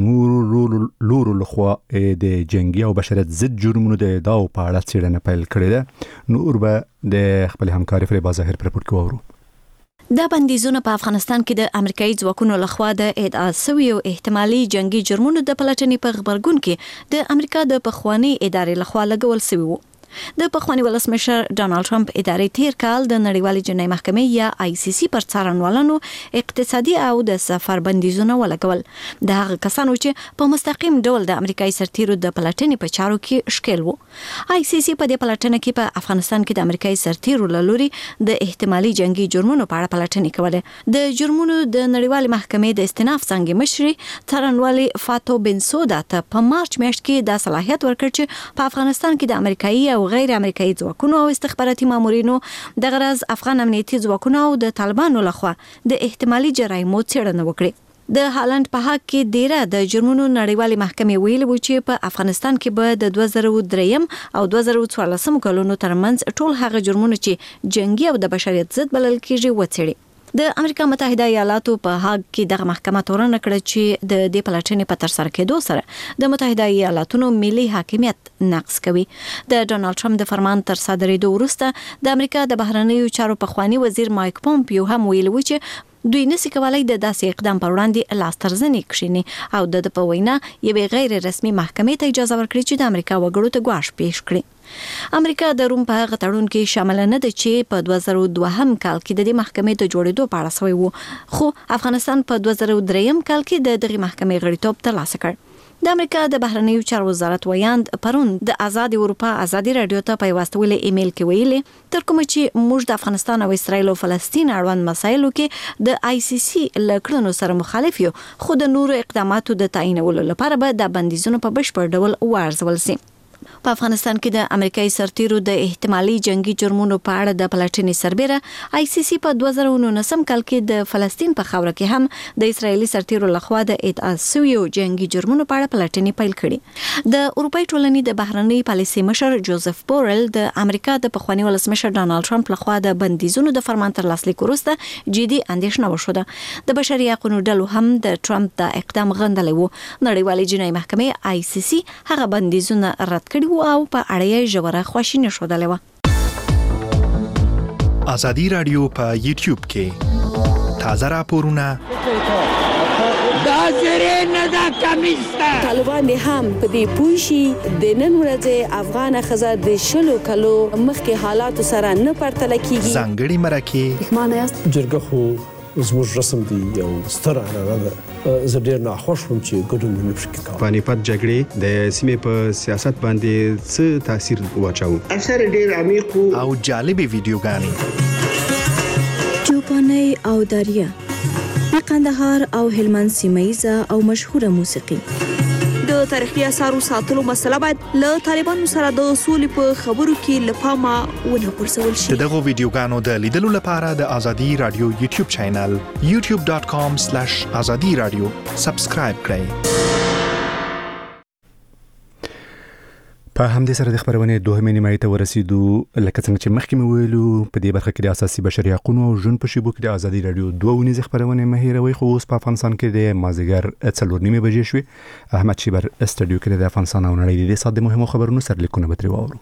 نورو لخوا د جنگي او بشریت ضد جرمونو د ادعاو په اړه څېړنه پیل کړې ده. نور به د خپل همکاري فریبا ظاهر پر رپورټ کوو. دا بندیزونه په افغانستان کې د امریکایي ځواکونو لخوا د ادعا شویو احتمالي جنگي جرمونو د پلټنې په خبرګون کې د امریکا د پخوانی ادارې لخوا لګول شوی وو. د پخوانی ولسمشر ډونالد ټرمپ ادارې تیر کال د نړیوالې جنایي محکمې یا ICC پر څارنوالانو اقتصادي او د سفر بندیزونه ولګول. د هغه کسانو چې په مستقیم ډول د امریکایي سرتیرو د پلټنې په چارو کې شکل وو. ICC په دې پلټنه کې په افغانستان کې د امریکایي سرتیرو له لوري د احتمالي جنگي جرمونو په اړه پلټنې کوله. د جرمونو د نړیوالې محکمې د استئناف څنګه مشري څارنوالي فاتو بنسودا ته په مارچ میاشت کې د صلاحیت ورکړ چې په افغانستان کې د امریکایي او غیر امریکایي ځواکونو او استخباراتي مامورینو د غرض افغان امنیتي ځواکونو او د طالبانو لخوا د احتمالي جرایمو څېړنه وکړي. د هالند په حق کې ډیره د جرمونو نړیوالې محکمې ویلي و چې په افغانستان کې به د 2003 او 2014 کلونو ترمنځ ټول هغه جرمونه چې جنگي او د بشریت ضد بلل کېږي وڅېړي. د امریکا متحده ایالاتو په حق کې دغه محکمه تورن کړه چې د دې پلټنې په تر سره کېدو سره د متحده ایالاتو ملي حاکمیت نقض کوي. د ډونالد ټرمپ د فرمان تر صادرېدو وروسته د امریکا د بهرنیو چارو پخوانی وزیر مایک پومپیو هم ویلي و چې دوی نسی کولای د داسې اقدام پر وړاندې لاس ترزنې کړي او د په وینا یوې غیر رسمي محکمې ته اجازه ورکړي چې د امریکا وګړو ته ګواښ پیښ کړي. امریکا د روم په هغه تړون کې شامل نه ده چې په 2002 کال کې د دې محکمې د جوړېدو په اړه شوی وو، خو افغانستان په 2003 کال کې د دغه محکمې غړیتوب ترلاسه کړ. د امریکا د بهرنیو چارو وزارت ویاند پرون د آزاد اروپا آزادي رادیو ته په واستولې ایمیل کې ویلي تر کوم چې موږ د افغانستان او اسرایل او فلسطین اړوند مسایلو کې د ICC لکړنو سره مخالف یو، خو د نورو اقداماتو د تعینولو لپاره به د بندیزونو په بشپړ ډول وارزول شي. په افغانستان کې د امریکایي سرتیرو د احتمالي جنگي جرمونو په اړه د پلټنې سربېره ICC په 2019 کال کې د فلسطین په خاوره کې هم د اسرایلی سرتیرو لخوا د ادعا شویو جنگي جرمونو په اړه پلټنې پیل کړې. د اروپای ټولنې د بهرنی پالیسي مشر جوزف بورل د امریکا د پخوانی ولسمشر ډونالد ټرمپ لخوا د بندیزونو د فرمان تر لاسلیک وروسته جدي اندېښنه وشوه. د بشري حقوقو ډلو هم د ټرمپ د اقدام غندلی وو. نړیوالې جنایي محکمې ICC هغه بندیزونه رد کړي او په اړه یې ژوره خواشیني ښودلې وه. آزادي رادیو په یوټیوب کې تازه راپورونه دا زری نه دا کمیسته طالبان هم په دې پوښي د نن ورځې افغان خزه د شلو کلو مخکې حالات سره نه پرتل کیږي. ځانګړي مرکه معنی جرګه خو زموږ رسم دی یو ستر عنعنه ده. زه ډېر ناخوښ وم چې ګډون نه شي کېدای. پانیپت جګړې د سیمې په سیاست باندې څه تاثیر واچاو؟ اکثر ډېر عمیق او جالبې ویډیوګانې پاني او داریا، د قندهار او هلمند سیمایزه او مشهوره موسیقي. د تاریخي اثارو ساتلو مسله باید له طالبانو سره د سولې په خبرو کې له پامه ونه غورځول شي. دغه ویډیوګانو د لیدلو لپاره د ازادي رادیو یوټیوب چینل youtube.com/azadi radio سبسکرایب کړئ. په همدې سره د خبرونې دوهمې نیمایي ته ورسېدو. لکه څنګه چې مخکې مو ویلو په دې برخه کې د اساسي بشري حقوقو او ژوند په شیبو کې د ازادي رادیو 2 ونیزه خبرونه مهیروي. خو اوس په افغانستان کې د مازیګر 4:30 بجې شوې. احمد شیبر استودیو کې د افغانستان او نړۍ د ساده مهمو خبرونو سرلیکونه به ترې واورو.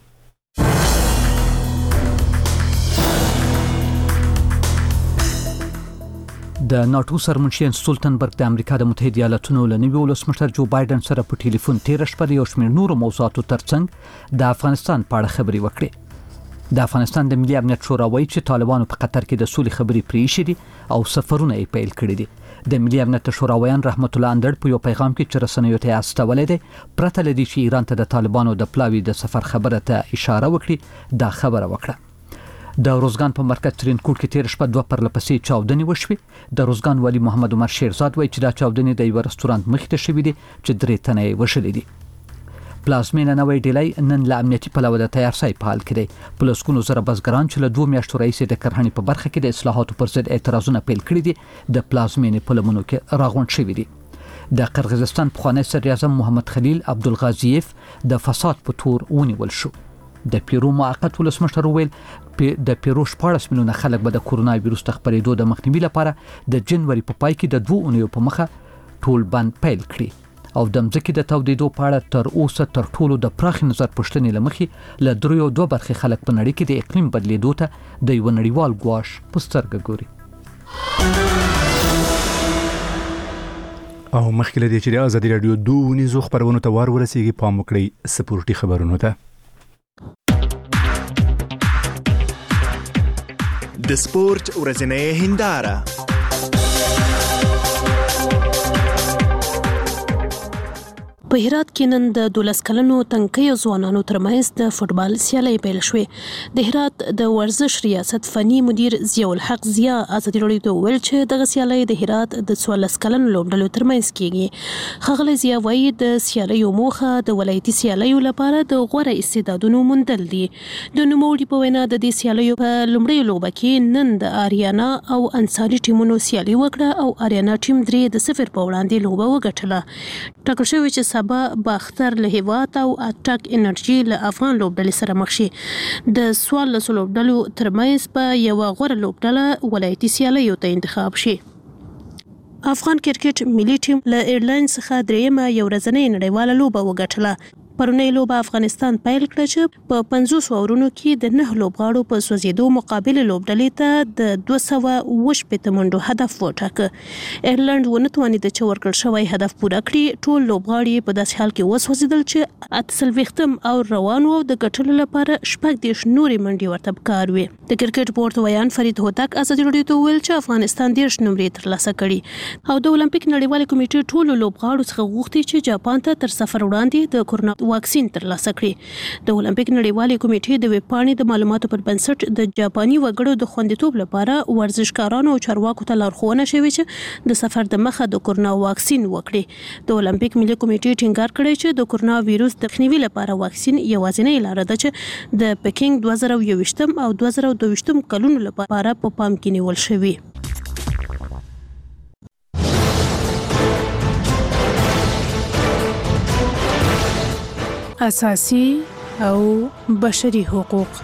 د ناتو سرمنشي سټولټنبرګ د امریکا د متحده ایالاتونو له نوي ولسمشر جو بایدن سره په ټلیفون تیر شپه یو شمېر نورو موضوعاتو ترڅنګ د افغانستان په اړه خبرې وکړې. د افغانستان د ملي امنیت شورا وایي چې طالبانو په قطر کې د سولې خبرې پریښې دي او سفرونه یې پیل کړي دي. د ملي امنیت شورا ویان رحمت الله اندړ په یو پیغام کې چې رسنیو ته استولې دي پرته لدی چې ایران ته د طالبانو د پلاوی د سفر خبره ته اشاره وکړي دا خبره وکړه. د روزګان په مرکز ترینکوټ کې تیر شپه 2 پرلپسې چاودنې وشوې. د روزګان والی محمد عمر شیرزاد وایي چې دا چاودنې د یو رستورانت مخې ته شوې دي چې 3 تنه یې وشلې دي. پلازمینه نوې ډیلای نن له امنیتي پلوه د تیارسای په حال کې دی. پلسکونو زره بزګران چې له 2 میاشتو راهیسې د کرهڼې په برخه کې د اصلاحاتو پر ضد اعتراضونه پیل کړي دي د پلازمینې په لمنو کې راغونډ شوي دي. د قرغیزستان پخوانی صدر اعظم محمد خلیل عبدالغازیف د فساد په تور ونیول شو. د پیرو موقت ولسمشر ویل د پیرو 14 میلیونه خلک به د کورونا وایروس د خپرېدو د مخنیوي لپاره د جنوري په پای کې د 2 اونیو په مخه ټول بند پیل کړي او د مځکې د تودېدو په اړه تر اوسه تر ټولو د پراخ نظر پوښتنې لمخې له 3.2 برخې خلک په نړۍ کې د اقلیم بدلیدو ته د یو نړیوال ګواښ په سترګه ګوري. او مخکې لري چې د ازادي رادیو 2 ونیزو خبرونو ته وار ورسیږي. پام وکړئ سپورتي خبرونو ته. د سپورت ورځنۍ هنداره. په هرات کې نن د 12 کلنو تنکیو ځوانانو ترمنځ د فوټبال سیالۍ پیل شوې. د هرات د ورزش ریاست فني مدیر ضیاء الحق ضیاء ازادي رادیو ته ویل چې دغه سیالۍ د هرات د 14 کلنو لوبډلو ترمنځ کیږي. ښاغلی ضیاء وایي د سیالیو موخه د ولایتي سیالیو لپاره د غوره استعدادونو موندل دي. د نوموړي په وینا د دې سیالیو په لومړۍ لوبه کې نن د آریانا او انصاري ټیمونو سیالي وکړه او آریانا ټیم 3-0 په وړاندې لوبه وګټله. ټاکل شوی چې سبا باختر له هیواد او اټاک انرژي له افغان لوبډلې سره مخ شي. د 14 لوبډلو ترمنځ په یو غوره لوبډله ولایتي سیالیو ته انتخاب شي. افغان کرکټ ملي ټیم له ایرلاین څخه درېیمه یو ورځنۍ نړیواله لوبه وګټله. پرونی لوبه افغانستان پیل کړه چې په 500 اورونو کې د 9 لوبغاړو په سوځېدو مقابل لوبډلې ته د 218 منډو هدف وټاکه. ایرلند ونه توانید چې ورکړل شوی هدف پوره کړي. ټول لوبغاړي په داسې حال کې وسوځېدل چې 48 او روانو او د ګټلو لپاره 14 نورې منډې ورته پکار وي. د کرکټ بورډ ویان فرید هوتک ازادي رادیو ته ویل چې افغانستان 10 نمرې ترلاسه کړي او د اولمپیک نړیوال کمیټې ټولو لوبغاړو څخه غوښتي چې جاپان ته تر سفر وړاندې د کورونا واکسین ترلاسه کړي. د اولمپیک نړیوالې کمیټې د ویبپاڼې د معلوماتو پر بنسټ د جاپاني وګړو د خوندیتوب لپاره ورزشکارانو او چارواکو ته لارښوونه شوې چې د سفر د مخه د کورونا واکسین وکړي. د اولمپیک ملي کمیټې ټینګار کړی چې د کورونا وایروس د مخنیوي لپاره واکسین یوازینۍ لاره ده چې د پکینګ 2021 او 2022 کلونو لپاره په پام کې نیول شوی. اساسي او بشري حقوق.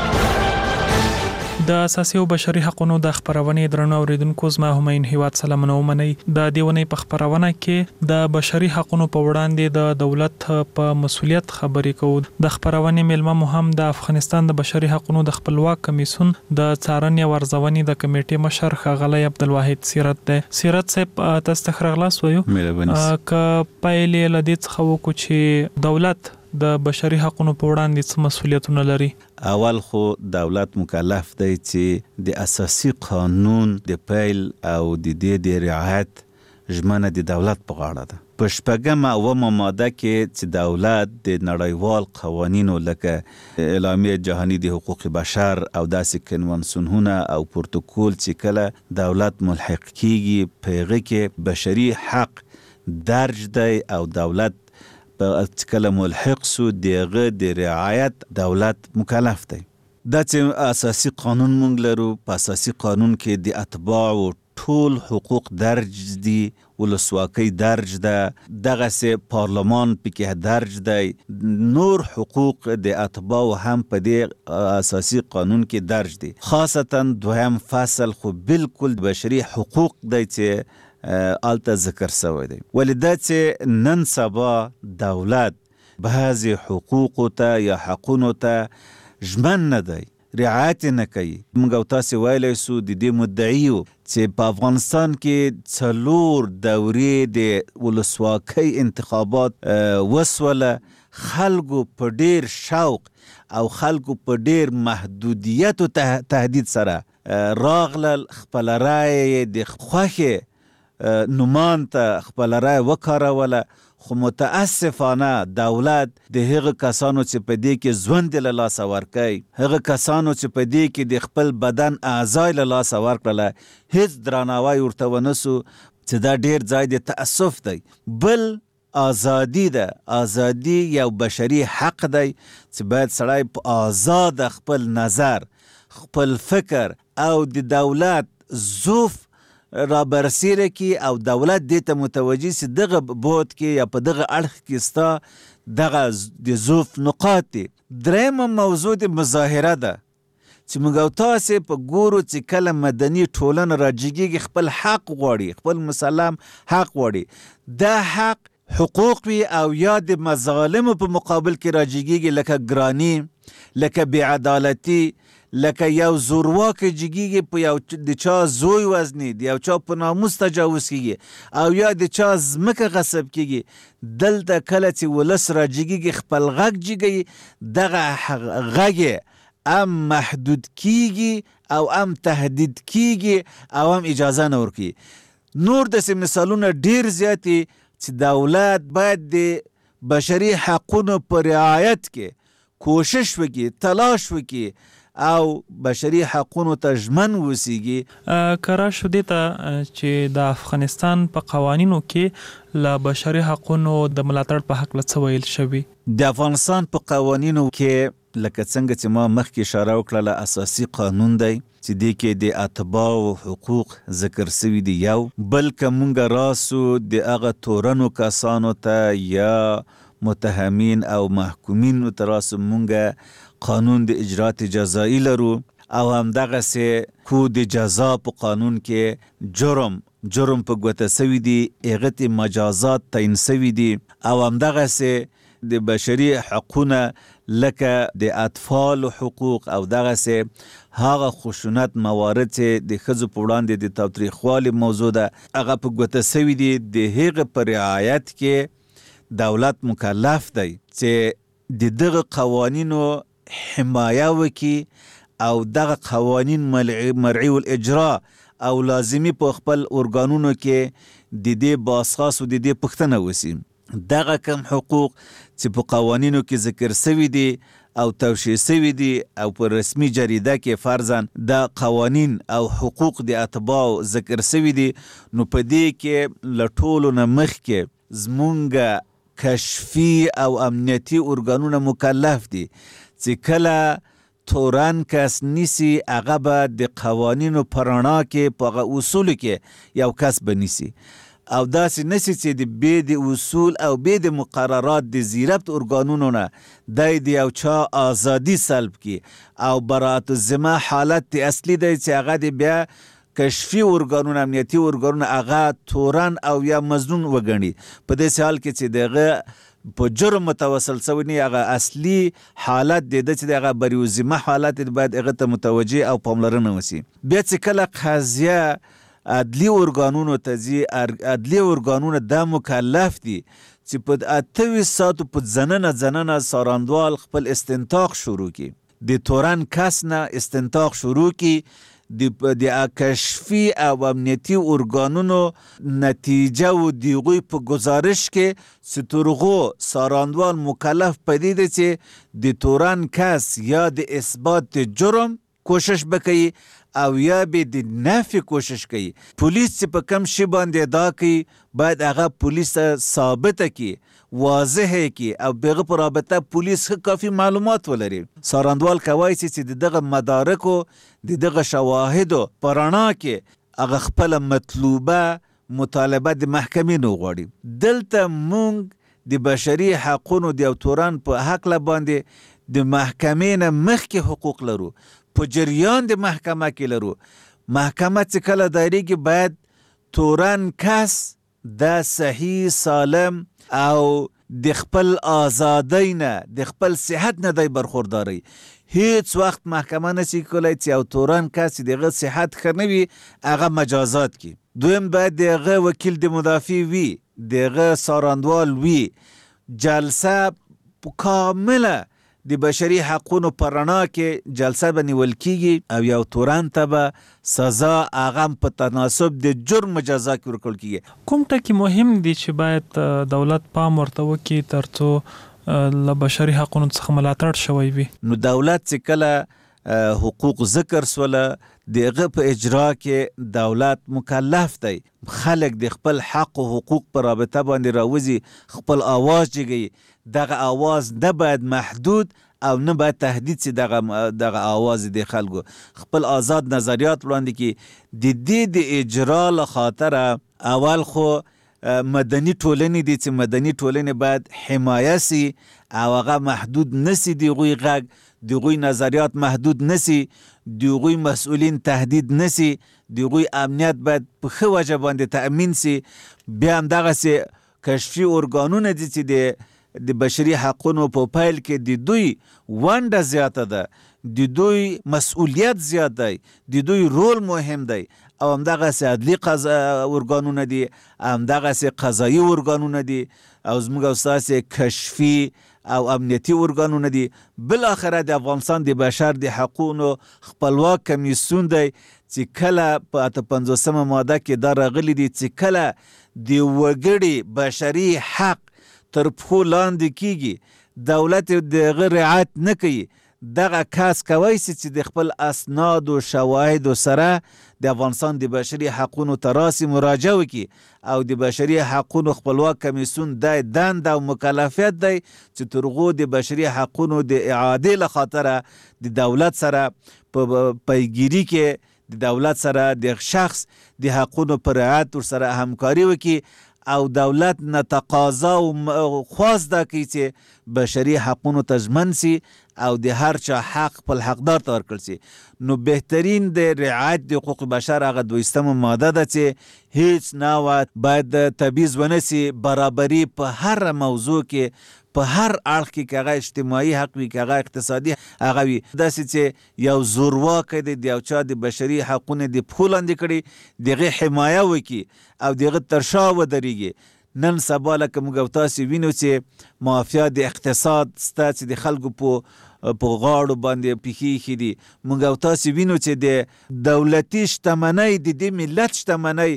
د اساسي او بشري حقوقو د خبرونې درنو اوریدونکو زما همین هیواد سلامونه ومني. د دیونې په خبرونه کې د بشري حقوقو په وړاندې د دولت په مسولیت خبرې کوو. د خبرونې ملما مهم د افغانستان د بشري حقوقو د خپلواک کمیسیون د څارنې او ارزونې د کمیټې مشر ښاغلی عبدالواحد سیرت دی. سیرت صاحب تاسو ته خرغلاس وایو ک پایلې لدې څخه وکړو چې دولت د بشري حقوقو په وړاندې څه مسولیتونه لري. اول خو دولت مکلف دی چې د اساسي قانون د پیل او د دې د رعایت ژمنه د دولت په غاړه ده. په 8 او 9 ماده کې چې دولت د نړیوال قوانینو لکه اعلامیه جهانی د حقوق بشر او داسې کنوانسیونونه او پروتوکول چې کله دولت ملحق کیږي په هغه کې بشري حق درج دی او دولت په کله ملحق سو دغه د رعایت دولت مکلف دی. دا چې اساسي قانون مونږ لرو، په اساسي قانون کې د اتباعو ټول حقوق درج دي، ولسواکۍ درج ده، دغه سه پارلمان پکې درج دی، نور حقوق د اتباعو هم په دې اساسي قانون کې درج دي. خاصتا دویم فصل خو بالکل بشري حقوق دی چې آلته ذکر شوی دی. ولی دا چې نن سبا دولت بعضی حقوق ته یا حقونو ته ژمن نه دی، رعایت نه کوي. موږ او تاسو ویلی سو د دې مدعیو چې په افغانستان کې 4 دورې د ولسواکۍ انتخابات وسوله، خلکو په ډیر شوق او خلکو په ډیر محدودیت او تهدید سره راغلل، خپل رای د خوښې نومان ته خپل رای وکاروله. خو متاسفانه دولت د هغه کسانو چې په دې کې ژوند له لاسه ورکوي، هغه کسانو چې په دې کې د خپل بدن اعضای له لاسه ورکړله، هیڅ درناوی ورته ونه سو، چې دا ډیر ځای د تاسف دی. بل ازادي ده، ازادي یو بشري حق دی چې باید سړی په آزاد خپل نظر، خپل فکر او د دولت ظروف را برسیره کی او دولت دیتا متوجه سی دغه بود کې یا په دغه اړخ کې ستا دغه د ظروف نقاط دی. دریم موضوع د مظاهره ده چې موږ او تاسې په ګورو چې کله مدني ټولنه راجګیږي خپل حق غواړي، خپل مسلم حق غواړي، دا حق حقوق وي او یا د مظالمو په مقابل کې راجګیږي، لکه ګرانی، لکه بیعدالتي، لکه یو زورواک جګیږي په یو د چا زوی وزنی، د یو چا په ناموس تجاوز کیږي او یا د چا ځمکه غصب کیږي. دلته کله چې ولس را جګیږي خپل غږ جګي، دغه غږ ام محدود کیږي او ام تهدید کیږي او ام اجازه نه ورکي. نور داسې مثالونه ډیر زیاتی چې دولت باید د بشري حقونو په رعایت کې کوشش وکړي، تلاش وکړي او بشري حقونو ته ژمن وسیږي. کرا شو دې ته چې د افغانستان په قوانینو کې له بشري حقونو د ملاتړ په حق څه ویل شوي؟ د افغانستان په قوانینو کې لکه څنګه چې ما مخکې اشاره وکړه، اساسي قانون دی چې دې کې د اتباعو حقوق ذکر شوي دي. یو بلکې مونږ راسو د هغه تورنو کسانو ته یا متهمین او محکومین ته راسو مونږ قانون د اجرات جزایی لرو او همدغه سه کود جزا په قانون کې جرم په ګوته سوي دي، هغه مجازات تعیین سوي دي او همدغه سه د بشري حقونه لکه د اطفال حقوق او دغه سه هغه خشونت موارد چې د ښځو په وړاندې د تاوتریخوالي موضوع ده، هغه په ګوته سوي دي. د هغه په رعایت کې دولت مکلف دی چې د دغه قوانینو حمایه وکي او دغه قوانین مرعی الاجرا او لازمی په خپل ارګانونو کې د دې باسخاص او د دې پښتنه وسی. دغه کم حقوق چې په قوانینو کې ذکر شوی دي او توشیح شوی دي او په رسمي جریده کې فرضاً د قوانین او حقوق د اتباع ذکر شوی دي، نو په دې کې لټولو نه مخکې زمونږ کشفي او امنیتي ارګانونه مکلف دي چې کله تورن کس نیسی هغه به د قوانینو پرانا کې په اصول کې یو کس بنیسی او داسې نسی چې د بې د اصول او بې د مقررات د زیربط ارګانونو نه د یو چا آزادي سلب کی او برات الذمه حالت اصلي دی چې هغه د بیا کشفي ارګانونه، امنیتي ارګانونه هغه تورن او یا مظنون وګڼي. په دې حال کې چې دغه په جرم متوسل سوی نه، هغه اصلي حالت د چې دغه بریوزمه حالت باید هغه ته متوجه او پاملرنه وسی. بیا چې کله قضیه عدلی ارګانونو ته ځي، عدلی ارګانونه دا مکلف دي چې په 28 ساعتو په ځننه ساراندوال خپل استنتاق شروع کی، د تورن کس نه استنتاق شروع کی، د کشفي او امنیتي ارګانونو نتیجه و دیغوی په گزارش کې سترغو ساراندوال مکلف پدې دی چې د تورن کس یا د اثبات جرم کوشش بکوي او یا به د نفي کوشش کوي. پولیس چې په کم شي باندې ادا کوي باید هغه پولیس ثابته کی، واضح کی او بغه پر رابطه پولیس کافی معلومات ولري. ساراندوال کوي چې دغه مدارکو دغه شواهدو پرانا کې هغه خپل مطلوبه مطالبه د محکمې نو غواړي. دلته مونږ د بشري حقوقو د تورن په حق باندې د محکمې نه مخکې حقوق لرو، په جریان د محکمه کې لرو. محکمه چې کله دایریږي باید تورن کس د صحیح سالم او د خپل آزادۍ نه د خپل صحت نه دی برخورداری. هیڅ وخت محکمه نشي کولی چې یو تورن کس دغه صحت ښه نه وي هغه مجازات کی. دویم باید دغه وکیل د مدافع وي، دغه ساراندوال وي. جلسه کامله د بشري حقوقو پر رڼا کې جلسه به نیول کیږي او یو تورن ته به سزا هغه په تناسب د جرم جزا کې ورکول کیږي. کوم ټکي مهم دي چې باید دولت پام ورته وکړي ترڅو له بشري حقوقو څخه ملاتړ شوی وي؟ نو دولت چې کله حقوق ذکر سوله دغه په اجرا کې دولت مکلف دی خلک د خپل حق او حقوق پر رابطه باندې راوځي، خپل آواز جګي. دغه آواز نه باید محدود او نه باید تهدید سي. دغه آواز د خلکو خپل آزاد نظریات وړاندې کی. د اجرا له خاطر اول خو مدني ټولنې دي چې مدني ټولنې باید حمایه سي او هغه محدود نسی، دغوی غږ دغوی نظریات محدود نسی، دغوی مسئولین تهدید نسی، دغوی امنیت باید په ښه وجه باندې تأمین سي. بیا هم دغسې کشفي ارګانونه دي چې د بشري حقوقو په پیل کې د دوی ونډه زیاته ده، د دوی مسئولیت زیات دی، د دوی رول مهم دی. او همدغسې عدلي ارګانونه دي، همدغسې قضایي ارګانونه دي او زموږ او ستاسې کشفي او امنیتي ارګانونه دي. بالاخره د افغانستان د بشر د حقوقو خپلواک کمیسیون دی چې کله په 58 ماده کې دا راغلي دي چې کله د وګړي بشري حق تر پښو لاندې کیږي دولت دغه رعایت نه کوي، دغه کس کوي چې د خپل اسناد او شواهد سره د افغانستان د بشري حقوقو تراسي مراجعه وکړي او د بشري حقوقو خپلواک کمیسیون د دند او مکلفیت دی چې ترغو د بشري حقوقو د اعاده له خاطر د دولت سره په پیګیری کې د دولت سره د شخص د حقوقو پر رعایت سره همکاري وکړي او دولت نه تقاضا او خواست ده چې بشري حقوقو تضمن سي او د هر چا حق په حقدار ته ورکړل سي. نو بهترین د رعایت د حقوق بشر هغه 20 ماده ده چې هیڅ نوع باید تبعیض ونه سي، برابري په هر موضوع کې په هر اړخ کې هغه اجتماعي حق وي، هغه اقتصادي هغه وي. داسې چې یو زورواک دی د یو چا د بشري حقوقو د پښو لاندې کړي دغه حمایه وکړي او دغه تر شا ودرېږي. نن سبا لکه موږ او تاسې وینو چې مافیا د اقتصاد ستا چې د خلکو په غاړو باندې پیښې دي. موږ او تاسې وینو چې د دولتي شتمنۍ د دې ملت شتمنۍ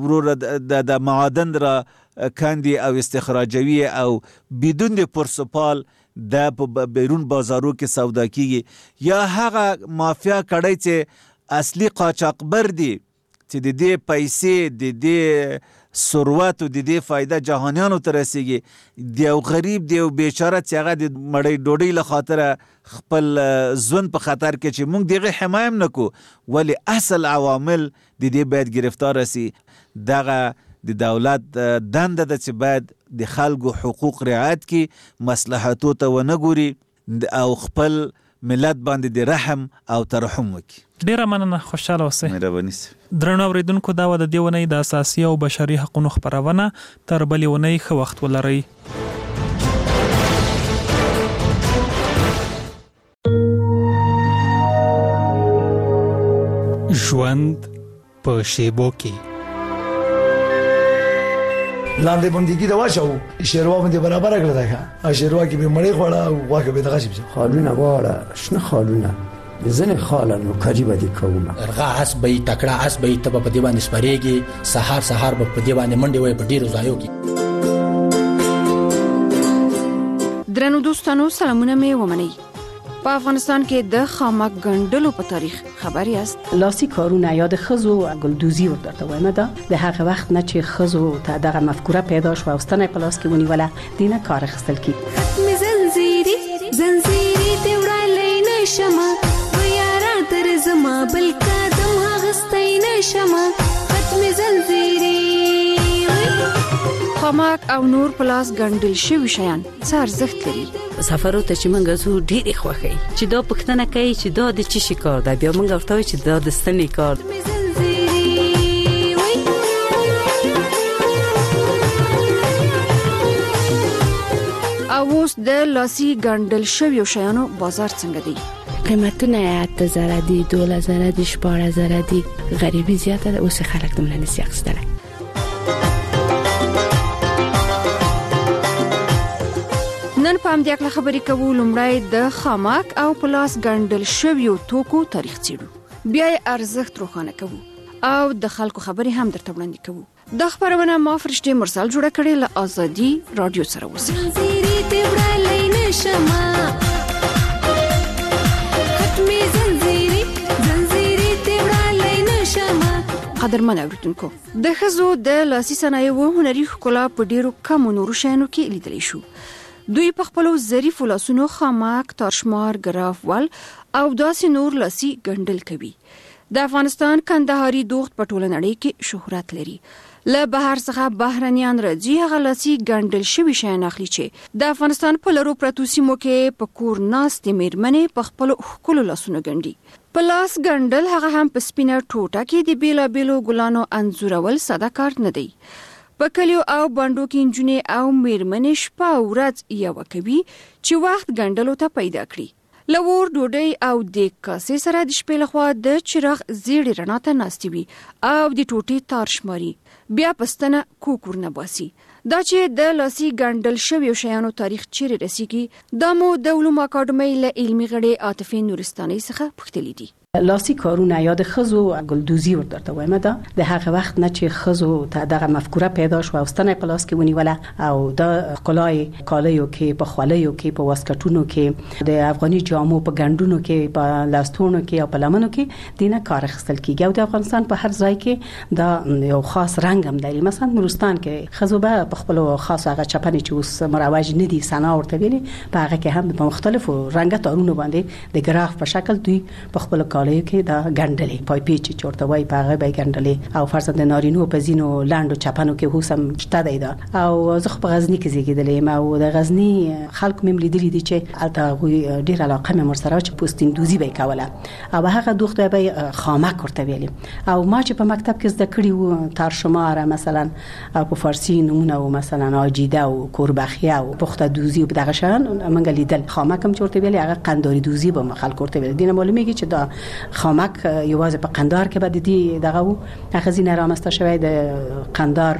وروره د معادن را کاندي او استخراجوي او بدون د پرسپال د په بیرون بازارو کې سودا کیږي. یا هغه مافیا کړی چې اصلي قاچاقبر دي چې د دې پیسې د دې ثروت او د دې فایده جهانیانو ته رسیږي. د یو غریب د یو بیچاره چې هغه د مړۍ ډوډۍ له خاطره خپل ژوند په خطر کې چې موږ دغه حمایه هم نه کوو، ولې اصل عوامل د دې باید گرفتار سي. دغه د دولت دنده ده چې باید د خلکو حقوق رعایت کړي، مصلحتو ته ونه ګوري او خپل ملت باندې د رحم او ترحم وکړي. ډیره مننه، خوشاله اوسئ. مهرباني سي. درنو اوریدونکو، دا و د دې ونې د اساسي او بشري حقوقو خبرونه. تر بلې ونې ښه وخت ولرئ. ژوند په شیبو کې لاندې بندګي دا واچو شیروا باندې برابر کړل دا شیروا کې به مړی خوړه او واکه به دغه شي خالونه واړه شنه خالونه ځنې خاله نوکري به دې کوم ارغا اسب به تکړه اسب به ته په دې باندې سپریږي سحر به په دې باندې منډي وای په ډیرو ځایو کې. درنو دوستانو سلامونه مې ومنئ. په افغانستان کې د خامک ګنډلو په تاریخ خبر یاست؟ لاسي کارونه یا د ښځو ګلدوزي ورته وایم دا د هغه وخت نه چې ښځو ته دغه مفکوره پیدا شو او ستنه په لاس کې ونیوله دینه کار اخیستل کی. زنجیری ته وړاندې نشمه و یارا تر زما بل قدم هغستای نشمه ختم زنجیری. خامک او نور پلاس ګنډل شوی شیان څه ارزښت لري؟ سفرو ته چې موږ زو ډېری خوښي چې دا پښتنه کوي چې دا د چی شي کار دی بیا موږ ورته چې دا د ستنې کار. او اوس د لاسي ګنډل شوی شیانو بازار څنګه دی؟ قیمتونه 8000 دي 12000 دي 14000 دي غریبي زیاته ده اوس خلک دمنه نسی اخستله. نن په همدې اړه خبرې کوو. لومړی د خامک او پلاس ګنډل شویو توکو تاریخ څېړو، بیا یې ارزښت روښانه کوو او د خلکو خبرې هم درته وړاندې کوو. د خبرونه ما فرشته مرسل جوړه کړې له ازادي رادیو سره اوسئ. قدرمن اوریدونکو، د ښځو د لاسي صنایعو هنري ښکلا په ډیرو کمو نورو شیانو کې لیدلی شو. دوی په خپلو ظریفو لاسونو خامک، تارشمار، ګراف ول او داسې نور لاسي ګنډل کوي. د افغانستان کندهاري دوخت په ټوله نړۍ کې شهرت لري. له بهر څخه بهرنیان راځي هغه لاسي ګنډل شوي شیان اخلي چې د افغانستان په لرو پرتو سیمو کې په کور ناستې میرمنې په خپلو ښکلو لاسونو ګنډي. په لاس ګنډل هغه هم په سپینه ټوټه کې د بیلابیلو ګلانو انځورول ساده کار نه دی. په کلیو او بانډو کې نجونې او میرمنې شپه او ورځ یوه کوي چې وخت ګنډلو ته پیدا کړي. له اور ډوډۍ او د کاسې سره د شپې لخوا د چراغ زیړې رڼا ته ناستې وي او د ټوټې تار شماري، بیا پستنه کوکور نه باسي. دا چې د لاسي ګنډل شویو شیانو تاریخ چیرې رسیږي دا مو د علومو اکاډمۍ له علمي غړي عاطفې نورستانۍ څخه پوښتلي دي. لاسي کارونه یا د ښځو ګلدوزي ورته وایم دا د هغه وخت نه چې ښځو ته دغه مفکوره پیدا شو او ستنه په لاس کې ونیوله او د ښکلای کالیو کې په خولایو کې په واسکټونو کې د افغاني جامو په ګنډونو کې په لاستونو کې او په لمنو کې دینه کار اخیستل کیږي. او د افغانستان په هر ځای کې دا یو خاص رنگ هم دی. مثلا نورستان کې ښځو به په خپل خاص هغه چپنې چې اوس مروج نه دي سنا ورته ویلي په هغه کې هم په مختلفو رنګه تارونو باندې د ګراف په شکل دوی په خپل کالیو کې دا ګنډلې پای پیچ چورته وای په هغه به ګنډلې او فرض د نارینو په زینو لاندو چپنو کې هوسم شته دی دا. او زه په غزنی کې زیږیدلې ما او د غزنی خلکو مم لیدلې دي چې الته ډیر علاقه مې مرسره چې پوستین دوزي به کوله او هغه دوخته به خامک ورته ویلې. او ما چې په مکتب کې زده کړی و تارشمار مثلا او په فارسی نمونه او مثلا اجیده او کوربخیه او پخته دوزي په دغه شان منګ لیدل. خامک هم چورته ویلې هغه قنداری دوزي به خلک ورته ویل. دینه معلومیږي چې دا خامک یوازې په قندار کې به دي دغه هغه زینه رامسته شوی د قندار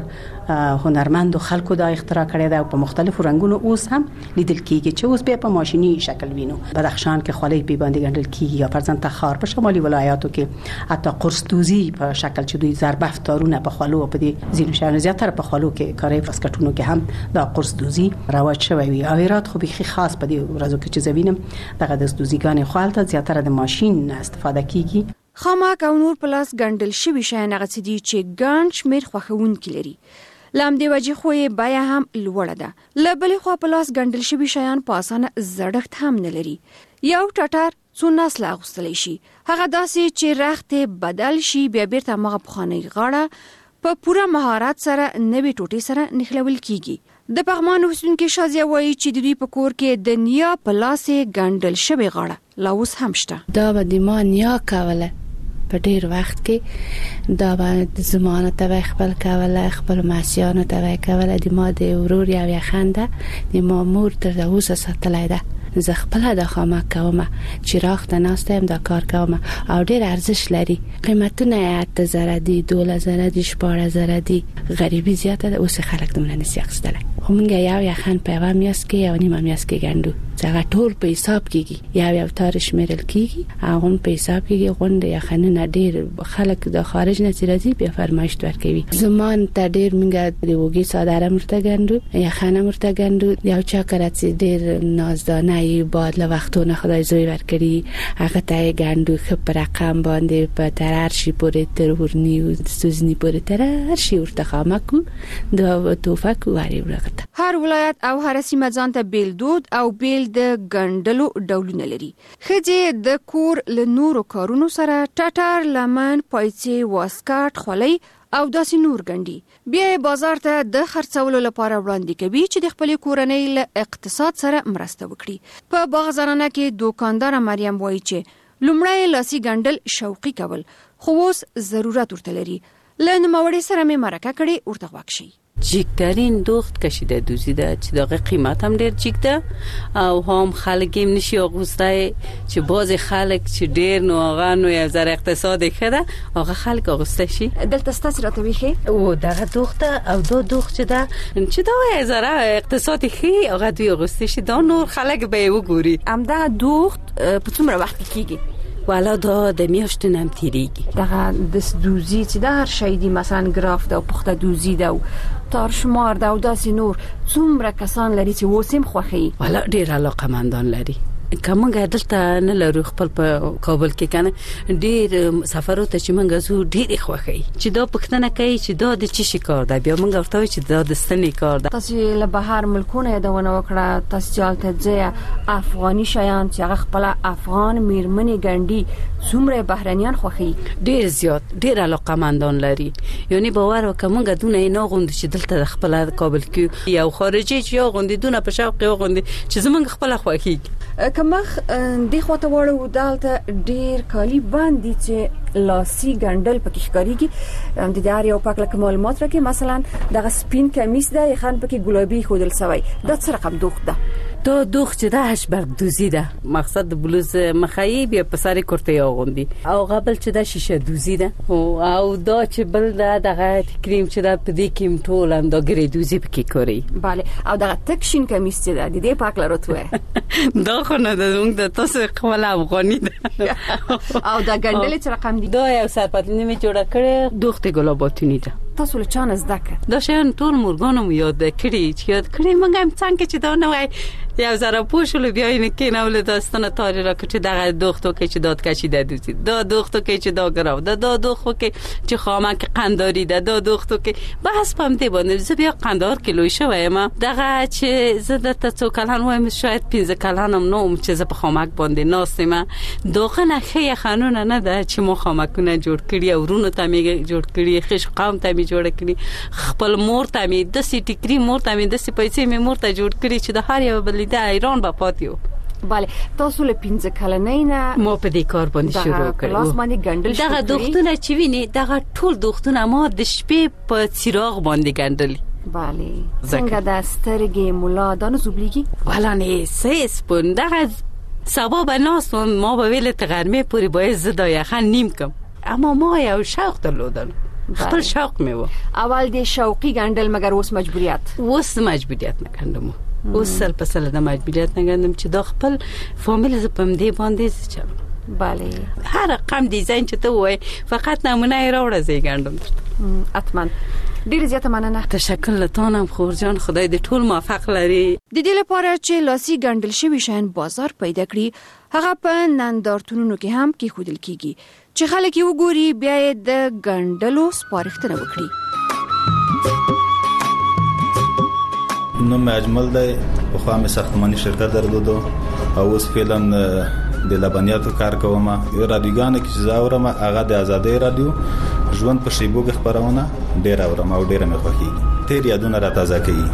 هنرمند خلکو دا اختراع کړی دا په مختلفو رنگونو اوس هم لیدل کیږي چې اوس به په ماشيني شکل وینو. بدخشان کې خولۍ په باندې ګنډل کیږي یا فرزند تخار په شمالي ولایاتو کې حتی قرص دوزي په شکل چې دوی ضربف تارونه په خولو په دې زینو شان زیاتره په خولو کې کاري فسکټونو کې هم دا قرص دوزي رواج شوی وي. او ایرات خو به خاص په دې ورځو کې چې زوینم دغه د دوزیګان خالته زیاتره د ماشين استفاده کیږي. خامک او نور پلاس ګنډل شوي شیان هغه څه دي چې ګڼ شمېر خوښونکي لري. لامدې وجې خو یې بیه هم لوړه ده. له بلې خوا پلاس ګنډل شوي شیان په اسانه زړښت هم نه لري. یو ټټر څو نسله اغوستلی شي، هغه داسې چې رخت بدل شي بیا بیرته هغه پخوانۍ غاړه په پوره مهارت سره نوې ټوټې سره نښلول کیږي. د پغمان اوسیدونکي شازیه وایي چې د دوی په کور کې د نیا په لاس ګنډل شوې غاړه لا اوس هم شته. دا به د ما نیا کوله په ډیر وخت کې دا باندې زمانه ته خپل کوله خپل ماسیانو ته کوله د ما د ورور یا یخنده د ما مور تر اوسه ساتلای ده. زه خپل د خامک کوم چې راخته ناستم دا کار کوم او ډیر ارزش لري. قیمتونه 8000 دي 12000 دي 14000 دي غریبي زیاته اوس خلک دمنه نسی اخستله. موږ یو یخن په یو میاشت کې یو نیمه میاشت کې ګڼو څنګه ټول په حساب کېږي یو تار شمیرل کېږي هغه په حساب کېږي غونډه یخنونه ډېر خلک د خارج نه راځي په فرمایش ورکوي زمان ته ډېر موږ د وګي ساده مرته ګڼو یخنه مرته ګڼو یو چا کړه چې ډېر نازدانه باد له وختونه خدای زوی ورکړي هغه ته ګڼو خو پر رقم باندې په ترار شي پورې تر ورنی او سوزنی پورې ترار شي ورته خامکو د توفق واري ورغته هر ولایت او هر سیمه ځان ته بیل دود او بیل د ګڼلو ډولونه لري خځې د کور له نورو کارونو سره ټټر لمن پایڅې واسکټ خولۍ او داسې نور ګڼي بیا بازار ته د خرڅولو لپاره وړاندې کوي چې د خپل کورنۍ له اقتصاد سره مرسته وکړي په باغزرانه کې دوکاندار مریم وایي چې لومړی لاسي ګڼل شوقي کول خو اوس ضرورت ورته لري له نوموړي سره مې مرکه کړې ورته غوږ شي جیکترین دوخت کشیده دوزیده چې دغه قیمت هم ډیر جیکته او هم خلک هم نشي اغوستای چې باز خلک چې ډیر نو هغه نو یو ذره اقتصاد خده هغه خلک اغوسته شي دلته ستاسو راته ویخي او دغه دوخته او دو دوخت چې دا یو ذره اقتصاد خي هغه دوی اغوسته شي دا نور خلک به وګوري ام دا دوخت په څومره وخت کېږي والا دا د میاشتو نم تیریږي دغه د دوزی چې د هر شی دی مثلا ګراف دا پخته دوزی دا تار شمار دا او داسې نور څومره کسان لري چې وسیم خوخي والا ډیر علاقمندان لري کومه دلته نه لرو خپل په کابل کې کنه ډیر سفرو ته چې منګه زو ډیر خوخي چې دا پښتنه کوي چې دا د چی کار ده بیا منګه ورته چې دا د ستنې کار ده تاسو له بهر ملکونه یادونه وکړه تاسو چالت ځای افغاني شیان چې هغه خپل افغان میرمنې ګڼي څومره بهرانيان خوخي ډیر زیات ډیر علاقمندان لري یعنی باور وکمنګه دونه نه غوند چې دلته خپل کابل کې یو خارجي چې غوندي دونه په شوق غوندي چې زمونږ خپل خوخي کمخ د خواته وړو دالته ډیر کالی باندې چې لاسي ګندل پکې ښکاریږي د دار یو پاک لکه معلومات راکې مثلا دغه سپین کمیس ده خان پکې ګلابي خودل سوی دا څه رقم دوخت ده تو دوخت چې ده هشبر دوزی ده مقصد بلوز مخایب یا پساری کرته غوندي او قبل چې ده شیشه دوزی ده او دا چې بل ده دغه کریم چې ده په دې کې ټول هم دا ګری دوزی پکې کوي bale او دغه تک شین کمیس چې ده د دې پاک لروتوه دا خو نه ده موږ د تاسو خپل افغاني ده او دا ګندل چې رقم دي دا یو سرپتلنی می جوړه کړې دوخت ګلاباتونی ده تاسو له چانه زده دا شین ټول مورګانو یاد کړی چې یاد کړی موږ هم څنګه چې دا نه وای یو زره پوښل بیا یې کې نه ول داستانه تاریخ را کړی دغه دوختو کې چې داد کشیده دوزی دا دوختو کې چې دا ګراو دا دوختو کې چې خامک قنداری ده دا دوختو کې بس پم دی باندې زه بیا قندار کیلو شوم دغه چې زه د تاسو کلان وایم شاید 15 کلانم نو چې زه په خامک باندې ناستم دوغه نه خې خانونه نه ده چې مو خامکونه جوړ کړی او ورونو ته می جوړ کړی خش قوم ته می جوړ کړی خپل مور ته می د سټی کری مور ته می د سې پیسې می مور ته جوړ کړی چې د هر یو بل د ایران په پاتیو bale تاسو له 15 کلنۍ نه مو په دې کار باندې شروع کړو لاس باندې ګندل شو دغه دوختونه چې ویني دغه ټول دوختونه ما د شپې په چراغ باندې ګندل bale څنګه د سترګې مولا دانو زوبليږي ولا نه سیس پون دغه سبب ناس ما به ویل تغرمه پوری باید زدا یخن نیم کم اما ما یو شوق درلودن خپل شوق می و اول د شوقي ګندل مگر اوس مجبوریت نه کندم اوس سل په سل د مجبوریت نه کندم چې د خپل فامیل ز پم دی باندې چلو bale هر رقم دیزاین چې ته وای فقط نمونه راوړه زی ګندم اتمن ډیر زیاته مننه تشکر لتانم خورجان خدای دې ټول موفق لري د دې لپاره چې لاسي ګندل شوی شین بازار پیدا کړي هغه په نندارتونونو کې هم کې خودل کیږي چې خلک یې وګوري بیا د ګندلو سپارښتنه وکړي نو اجمل دی په خوا مې ساختماني شرکت درلودو او اوس فعلا د لبنیاتو کار کوم رادیوګان کې زاورم هغه د ازادي رادیو ژوند په شیبو کې خبرونه ډیر اورم او ډیر مې خوښي تیر یادونه را تازه کوي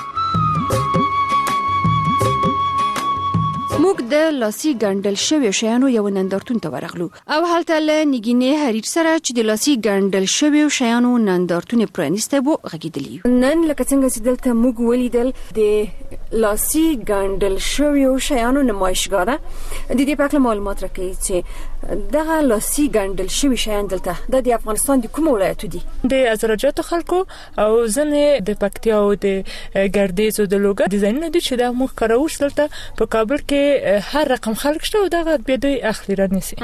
موږ د لاسي ګندل شوی شیانو یو نندارتون ته ورغلو او هلته له نګینې حریر سره چې د لاسي ګندل شوی شیانو نندارتون پرانیسته وو غږیدلی نن لکه څنګه چې دلته موږ ولیدل د لاسي ګندل شوی شیانو نمایشګاه ده د دې په اړه معلومات راکړي چې دغه لاسي ګنډل شوی شیان دلته د افغانستان د کوم ولایت دي؟ د ازرجاتو خلکو او ځنه د پکتیا او د ګردیز او د لوګر ډیزاینونه دي چې دا موږ کاروش دلته په کابل کې هر رقم خلک شته او دغه به دوی اخلي رانیسي.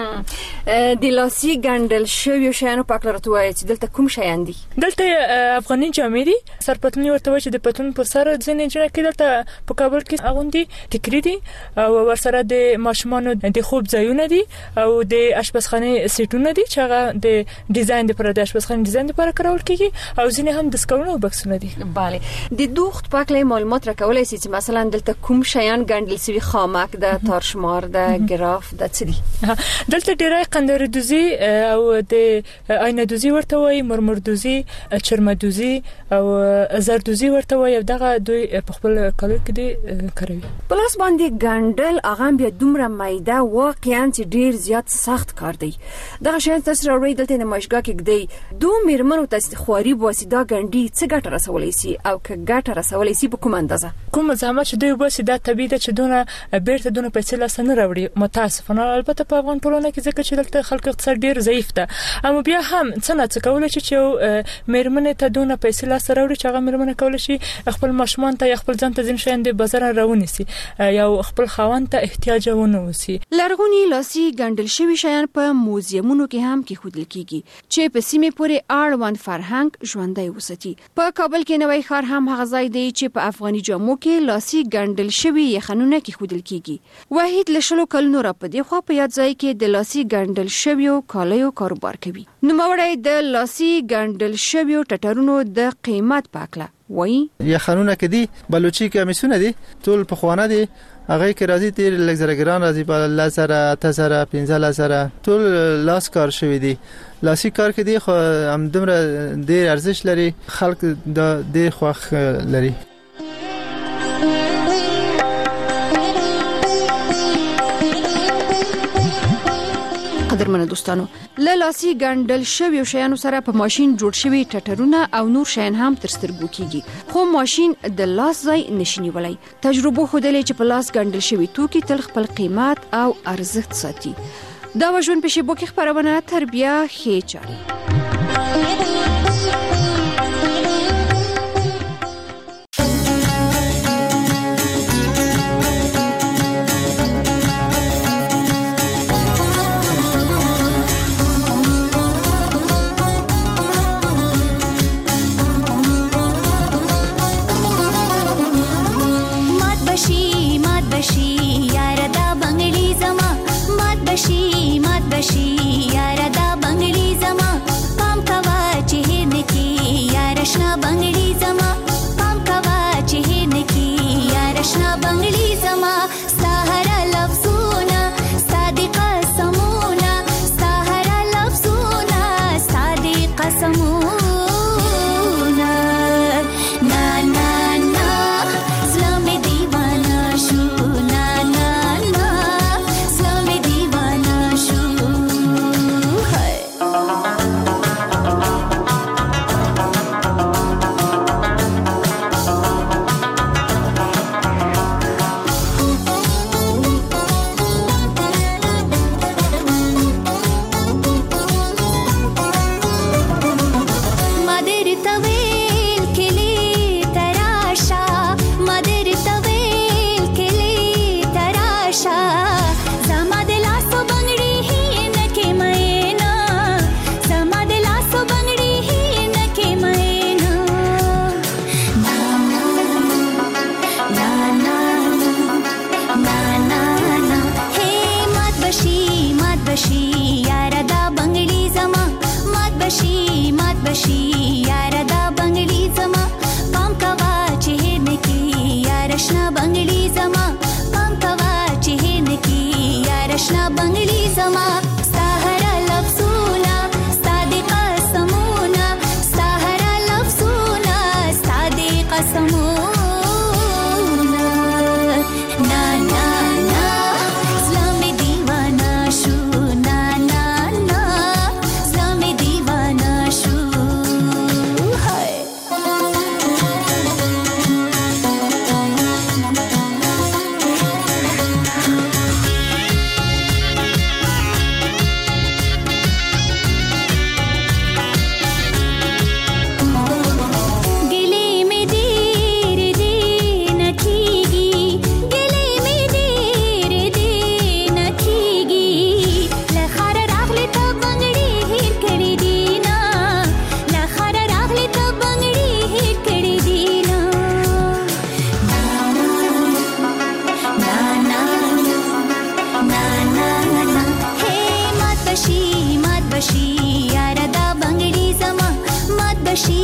د لاسي ګنډل شوی شیانو په اړه راټوي چې دلته کوم شیان دي؟ دلته افغاني جامې دي، سرپتلونی ورته چې د پتلون پر سر ځنه جوړ کړي دلته په کابل کې اغوندي ټیکری دي او ورسره د ماشومانو د خوب ځایونه دي او د اشپزخانه سیټونه دي چې هغه د ډیزاین لپاره د اشپزخانه ډیزاین لپاره کارول کیږي او ځینې هم د سکرونو بکسونه دي. bale د دوخت پاکلې معلومات راکولای شي چې مثلا دلته کوم شیان ګنډل شوی خامک د تارشمار د ګراف د څه دي؟ دلته ډیرای قندر دوزی او د آینه دوزی ورته وای، مرمر دوزی، چرمه دوزی او زر دوزی ورته وای. دغه دوی په خپل کالو کې دي کوي. پلاس باندې ګنډل هغه بیا دومره مایده واقعا چې ډیر زیات سخت کار دی. دغه شیان تاسو راوړی دلته د ماشګه کې دی دوه میرمنو تاسو خواري بواسطه ګنډي څه ګټه رسولای شي او که ګټه رسولای شي په کوم اندازه؟ کوم زحمت چې دوی بواسطه طبيعي ده چې دونه بیرته دونه پیسې لاسنه راوړي. متاسفانه البته په افغان ټولنه کې ځکه چې دلته خلک اقتصاد ډیر ضعیف ده، اما بیا هم څنګه کولای شي چې میرمنه ته دونه پیسې لاسه راوړي چې هغه میرمنه کولای شي خپل ماشومان ته خپل ځان ته ځین شین د بازار راونیسي یا خپل خاوند ته احتیاج ونه وسی. لرغونی لاسي ګنډل شوی شیان په موزیمونو کې هم کې خودل کیږي چې په سیمه پورې اړوند فرهنګ ژوندۍ وساتي. په کابل کې نوې ښار هم هغه ځای دی چې په افغاني جامو کې لاسي ګنډل شوی یخنونه کې خودل کیږي. وحید لشلو کلونو را په دی خو په یاد ځای کې د لاسي ګنډل شوی کالیو کاروبار کوي. نو مورای د لاسي ګنډل شوی ټټرونو د قیمت پاکله وای یخنونه کې دي بلوچي کمیسونه دي ټول په خوانه دي هغه کې راځي تیر لګزرګران راځي په لاسره تاسره 15 سره ټول لاس کار شوی دي. لاسي کار کې دي خو هم دومره ډیر ارزښت لري، خلک د ډیر خوښ لري. قدرمن دوستانو له لاسي ګنډل شوی شیانو سره په ماشين جوړ شوی ټټرونه او نور شیان هم تر سترګو کیږي، خو ماشين د لاس ځای نشي ولای. تجربه خودلې چې په لاس ګنډل شوی توکي تل خپل قیمت او ارزښت ساتي. دا وژن په شیبو کې خبرونه تربیه خې چاري.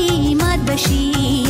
مات بشي